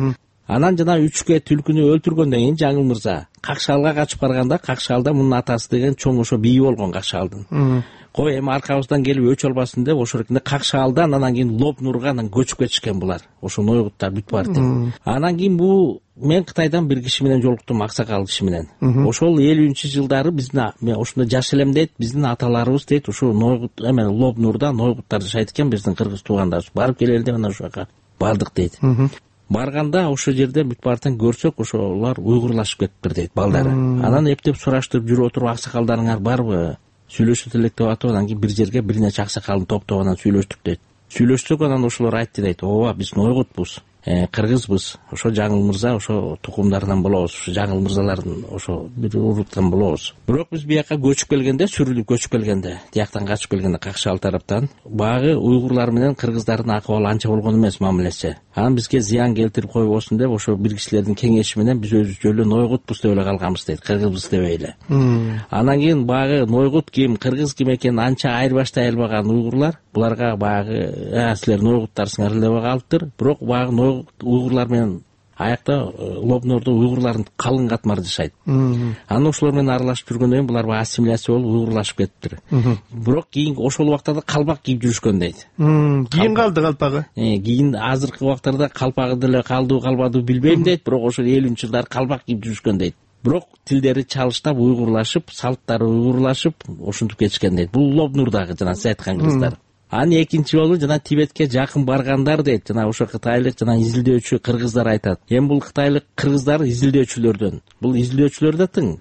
Анан жана үчкө түлкүнү өлтүргөндөн кийин Жаңыл мырза Какшалга качып барганда, Какшалда мунун атасы деген чоң ошо бийи болгон Какшалдын. Кой эми аркабыздан келип өч албасын деп ошол эркинде Какшалдан анан кийин Лобнурга анан көчүп кетишкен булар. Ошо Нойгуттар бүт партия. Анан кийин бул мен Кытайдан бир киши менен жолуктум, аксакал киши менен. Ошол элүүнчү жылдары биздин мен ошондо жаш элем дейт, биздин аталарыбыз дейт, ошо Нойгут эме Лобнурда Нойгуттар жашайт экен, биздин кыргыз туугандарыбыз. Барып келели деп анан ошол жака бардык дейт. Барганда ошол жерде бүт бартан көрсөк, ошолор уйгурлашып кетиптир дейт балдары. Анан эптеп сураштырып жүрүп отуруп, аксакалдарыңар барбы? Сүйлөшүп элек деп атып, анан кийин бир жерге бир нече аксакалды топтоп анан сүйлөштүк дейт. Сүйлөштүк, анан ошолор айтты дейт, ооба биз Нойгутпуз, кыргызбыз, ошо Жаңыл мырза ошо тукумдарынан болобуз, ошо Жаңыл мырзалардын ошо бир уруттан болобуз. Бирок биз бияка көчүп келгенде, сүрүлүп көчүп келгенде, тияктан качып келгенде Какшал тараптан багы уйгурлар менен кыргыздардын акыбалы анча болгон эмес мамилеси. Анан бизге зыян келтирип койбосун деп ошо бир кишилердин кеңеши менен биз өзүбүзчө эле Нойгутпуз деп эле калганбыз дейт, кыргызбыз дебей эле. Анан кийин багы Нойгут ким, кыргыз ким экенин анча айырбаштай албаган уйгурлар буларга багы силер Нойгуттарсыңар эле деп калыптыр. Бирок багы уйгурлар менен аякта Лобнурда уйгурлардын калың катмары жашайт. Анан ошолор менен аралашып жүргөндөн кийин булар ассимиляция болуп уйгурлашып кетиптир. Бирок кийин ошол убакта да калпак кийип жүрүшкөн дейт. Кийин калды калпагы. Кийин азыркы убактарда калпагы деле калды, калбады билбейм дейт, бирок ошол элүүнчү жылдары калпак кийип жүрүшкөн дейт. Бирок тилдери чалыштап, уйгурлашып, салттары уйгурлашып, ошентип кетишкен дейт. Бул Лобнурдагы жана сиз айткан кыргыздар. Анан экинчи жолу жана Тибетке жакын баргандар дейт, жана ошо кытайлык жана изилдөөчү кыргыздар айтат. Эми бул кытайлык кыргыздар изилдөөчүлөрдөн. Бул изилдөөчүлөр да тың.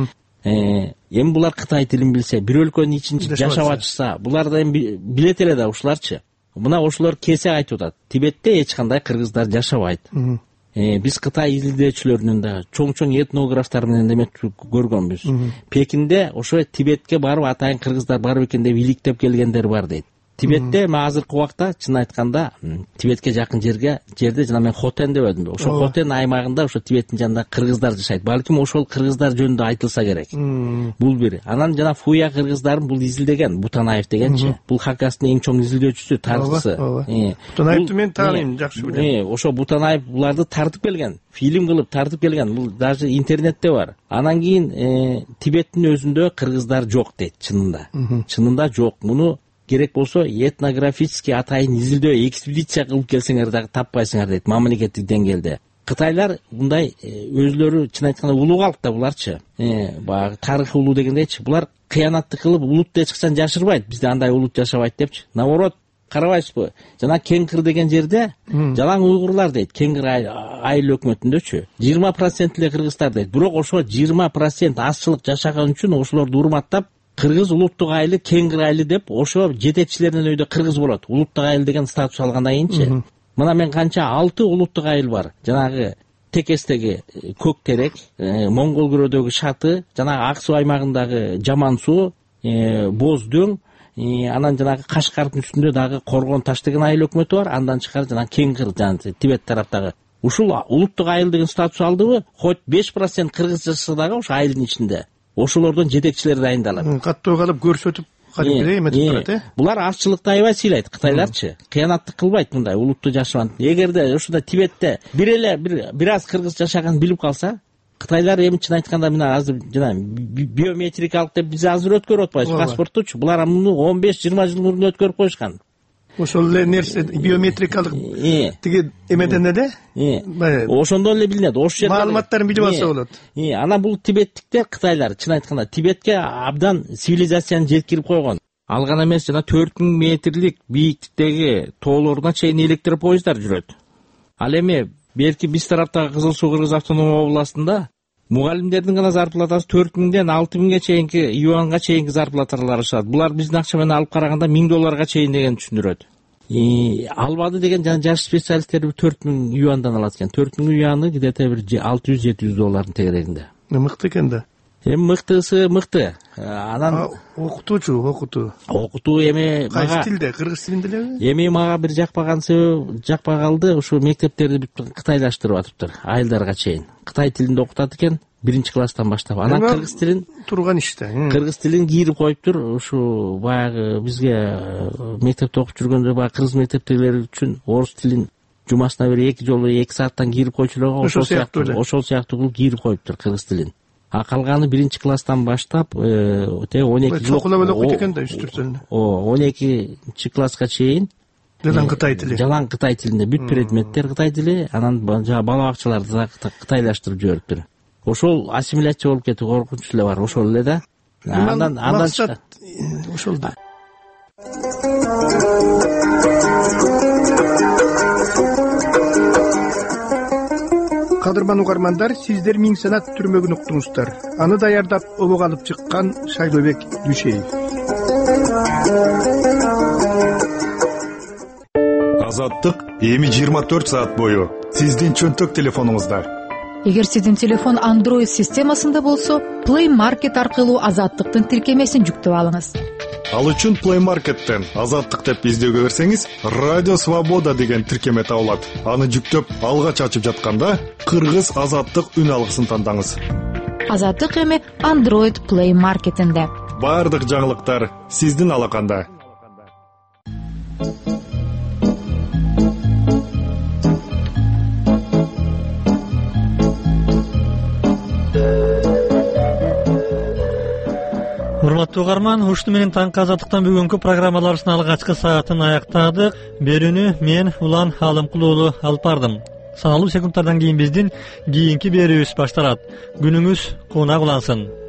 Эми булар Кытай тилин билсе, бир өлкөнүн ичинде жашап атышса, булар да эми билет эле да ушуларчы. Мына ошолор кесе айтып атат. Тибетте эч кандай кыргыздар жашабайт. Биз Кытай изилдөөчүлөрүнүн да чоң-чоң этнографтар менен демек көргөнбүз. Пекинде ошо Тибетке барып атайын кыргыздар барып экен деп иликтеп келгендер бар дейт. Тибетте азыркы убакта чын айтканда Тибетке жакын жерге жерде жана мен Хотен деп өдүм. Ошо Хотен аймагында ошо Тибеттин жанында кыргыздар жашайт. Балким ошол кыргыздар жөнүндө айтылса керек. Бул бир. Анан жана Фуя кыргыздарын бул изилдеген Бутанаев дегенчи. Бул Хакастын эң чоң изилдөөчүсү, тарыхчысы. Бутанаевди мен тааныйм, жакшы билем. Ошо Бутанаев буларды тартып келген, фильм кылып тартып келген. Бул даже интернетте бар. Анан кийин Тибеттин өзүндө кыргыздар жок дейт, чынында. Чынында жок. Муну керек болсо этнографический атайын изилдөө экспедиция кылып келсеңер дагы таппайсыңар дейт мамлекеттик деңгээлде. Кытайлар мындай өзүлөрү чын айтканда улуу калк да буларчы. Баягы тарыхы улуу дегендейчи. Булар кыянатты кылып улутты эч качан жашырбайт. Бизде андай улут жашабайт депчи. Наоборот, карабайсызбы? Жана Кеңкир деген жерде жалаң уйгурлар дейт. Кеңкир айыл өкмөтүндөчү жыйырма процент эле кыргыздар дейт. Бирок ошо жыйырма процент азчылык жашаган үчүн ошолорду урматтап кыргыз улуттук айылы, Кеңкир айылы деп ошо жетекчилердин өйдө кыргыз болот. Улуттук айыл деген статус алгандан кийинчи. Мына мен канча алты улуттук айыл бар. Жанагы Текестеги Көк Терек, Монгол көрөдөгү Шаты, жанагы Ак суу аймагындагы Жаман суу, Боздүң, анан жанагы Кашкардын үстүндө дагы Коргон Таш деген айыл өкмөтү бар. Андан чыкар жана Кеңкир жана Тибет тараптагы. Ушул улуттук айыл деген статус алдыбы? Хоть беш процент кыргыз жашаса дагы ошо айылдын ичинде. Ошолордон жетекчилер дайындалат. Каттоо калып көрсөтүп кадимгидей эметип турат, э? Булар азчылыкты аябай сыйлайт, кытайларчы. Кыянатты кылбайт мындай улутту жашаган. Эгерде ошондо Тибетте бир эле бир аз кыргыз жашаган билип калса, кытайлар эми чын айтканда мына азыр жана биометрикалык деп биз азыр өткөрүп атпайбыз паспорттучу. Булар муну он беш жыйырма жыл мурун өткөрүп коюшкан. Ошол эле нерсе биометрикалык тиги эмеден эле ошондон эле билинет. Ошол жерде маалыматтарын билип алса болот. Анан бул тибеттиктер, кытайлар чын айтканда Тибетке абдан цивилизацияны жеткирип койгон. Ал гана эмес, жана төрт миң метрлик бийиктиктеги тоолоруна чейин электр поезддар жүрөт. Ал эми берки биз тараптагы Кызыл Суу Кыргыз автономия областында мугалимдердин гана зарплатасы төрт миңден алты миңге чейинки юанга чейинки зарплаталар алышат. Булар биздин акча менен алып караганда миң долларга чейин деген түшүндүрөт. Албады деген жана жаш специалисттер төрт миң юандан алат экен. төрт миң юаны где-то бир алты жүз жети жүз доллардын тегерегинде. Мыкты экен да. Эми мыктысы мыкты. Анан окутуучу, окутуу. Окутуу эми кайсы тилде? Кыргыз тилинде элеби? Эми мага бир жакпаган себеби, жакпай калды, ушу мектептерди кытайлаштырып атыптыр, айылдарга чейин. Кытай тилинде окутат экен, биринчи класстан баштап. Анан кыргыз тилин турган иште. Кыргыз тилин кийирип коюптур. Ушу баягы бизге мектепте окуп жүргөндө баягы кыргыз мектептегилер үчүн орус тилин жумасына бир эки жолу эки сааттан кирип койчу эле го, ошол сыяктуу эле ошол сыяктуу кылып кирип коюптур кыргыз тилин. А калганы биринчи класстан баштап теги он эки чокулап эле окуйт экен да үстүртөлүнө. Ооба, он экинчи класска чейин жалаң кытай тили. Жалаң кытай тилинде бүт предметтер кытай тили, анан жана бала бакчаларды да кытайлаштырып жибериптир. Ошол ассимиляция болуп кетүү коркунуч эле бар, ошол эле да. Андан андан чыкат ошол да. Кадырман угармандар, сиздер Миң санат түрмөгүн уктуңуздар. Аны даярдап обого алып чыккан Шайлообек Дүйшеев. Азаттык эми жыйырма төрт саат бою сиздин чөнтөк телефонуңузда. Эгер сиздин телефон Android системасында болсо, Play Market аркылуу Азаттыктын тиркемесин жүктөп алыңыз. Ал үчүн Play Market'тен Азаттык деп издөөгө берсеңиз, Радио Свобода деген тиркеме табылат. Аны жүктөп алгач ачып жатканда Кыргыз Азаттык үн алгысын тандаңыз. Азаттык эми Android Play Market'инде. Бардык жаңылыктар сиздин алаканда. Урматтуу угарман, ушуну менен таңкы Азаттыктан бүгүнкү программаларыбыздын алгачкы саатын аяктадык. Берүүнү мен Улан Алымкул уулу алып бардым. Саналуу секундтардан кийин биздин кийинки берүүбүз башталат. Күнүңүз куунак улансын.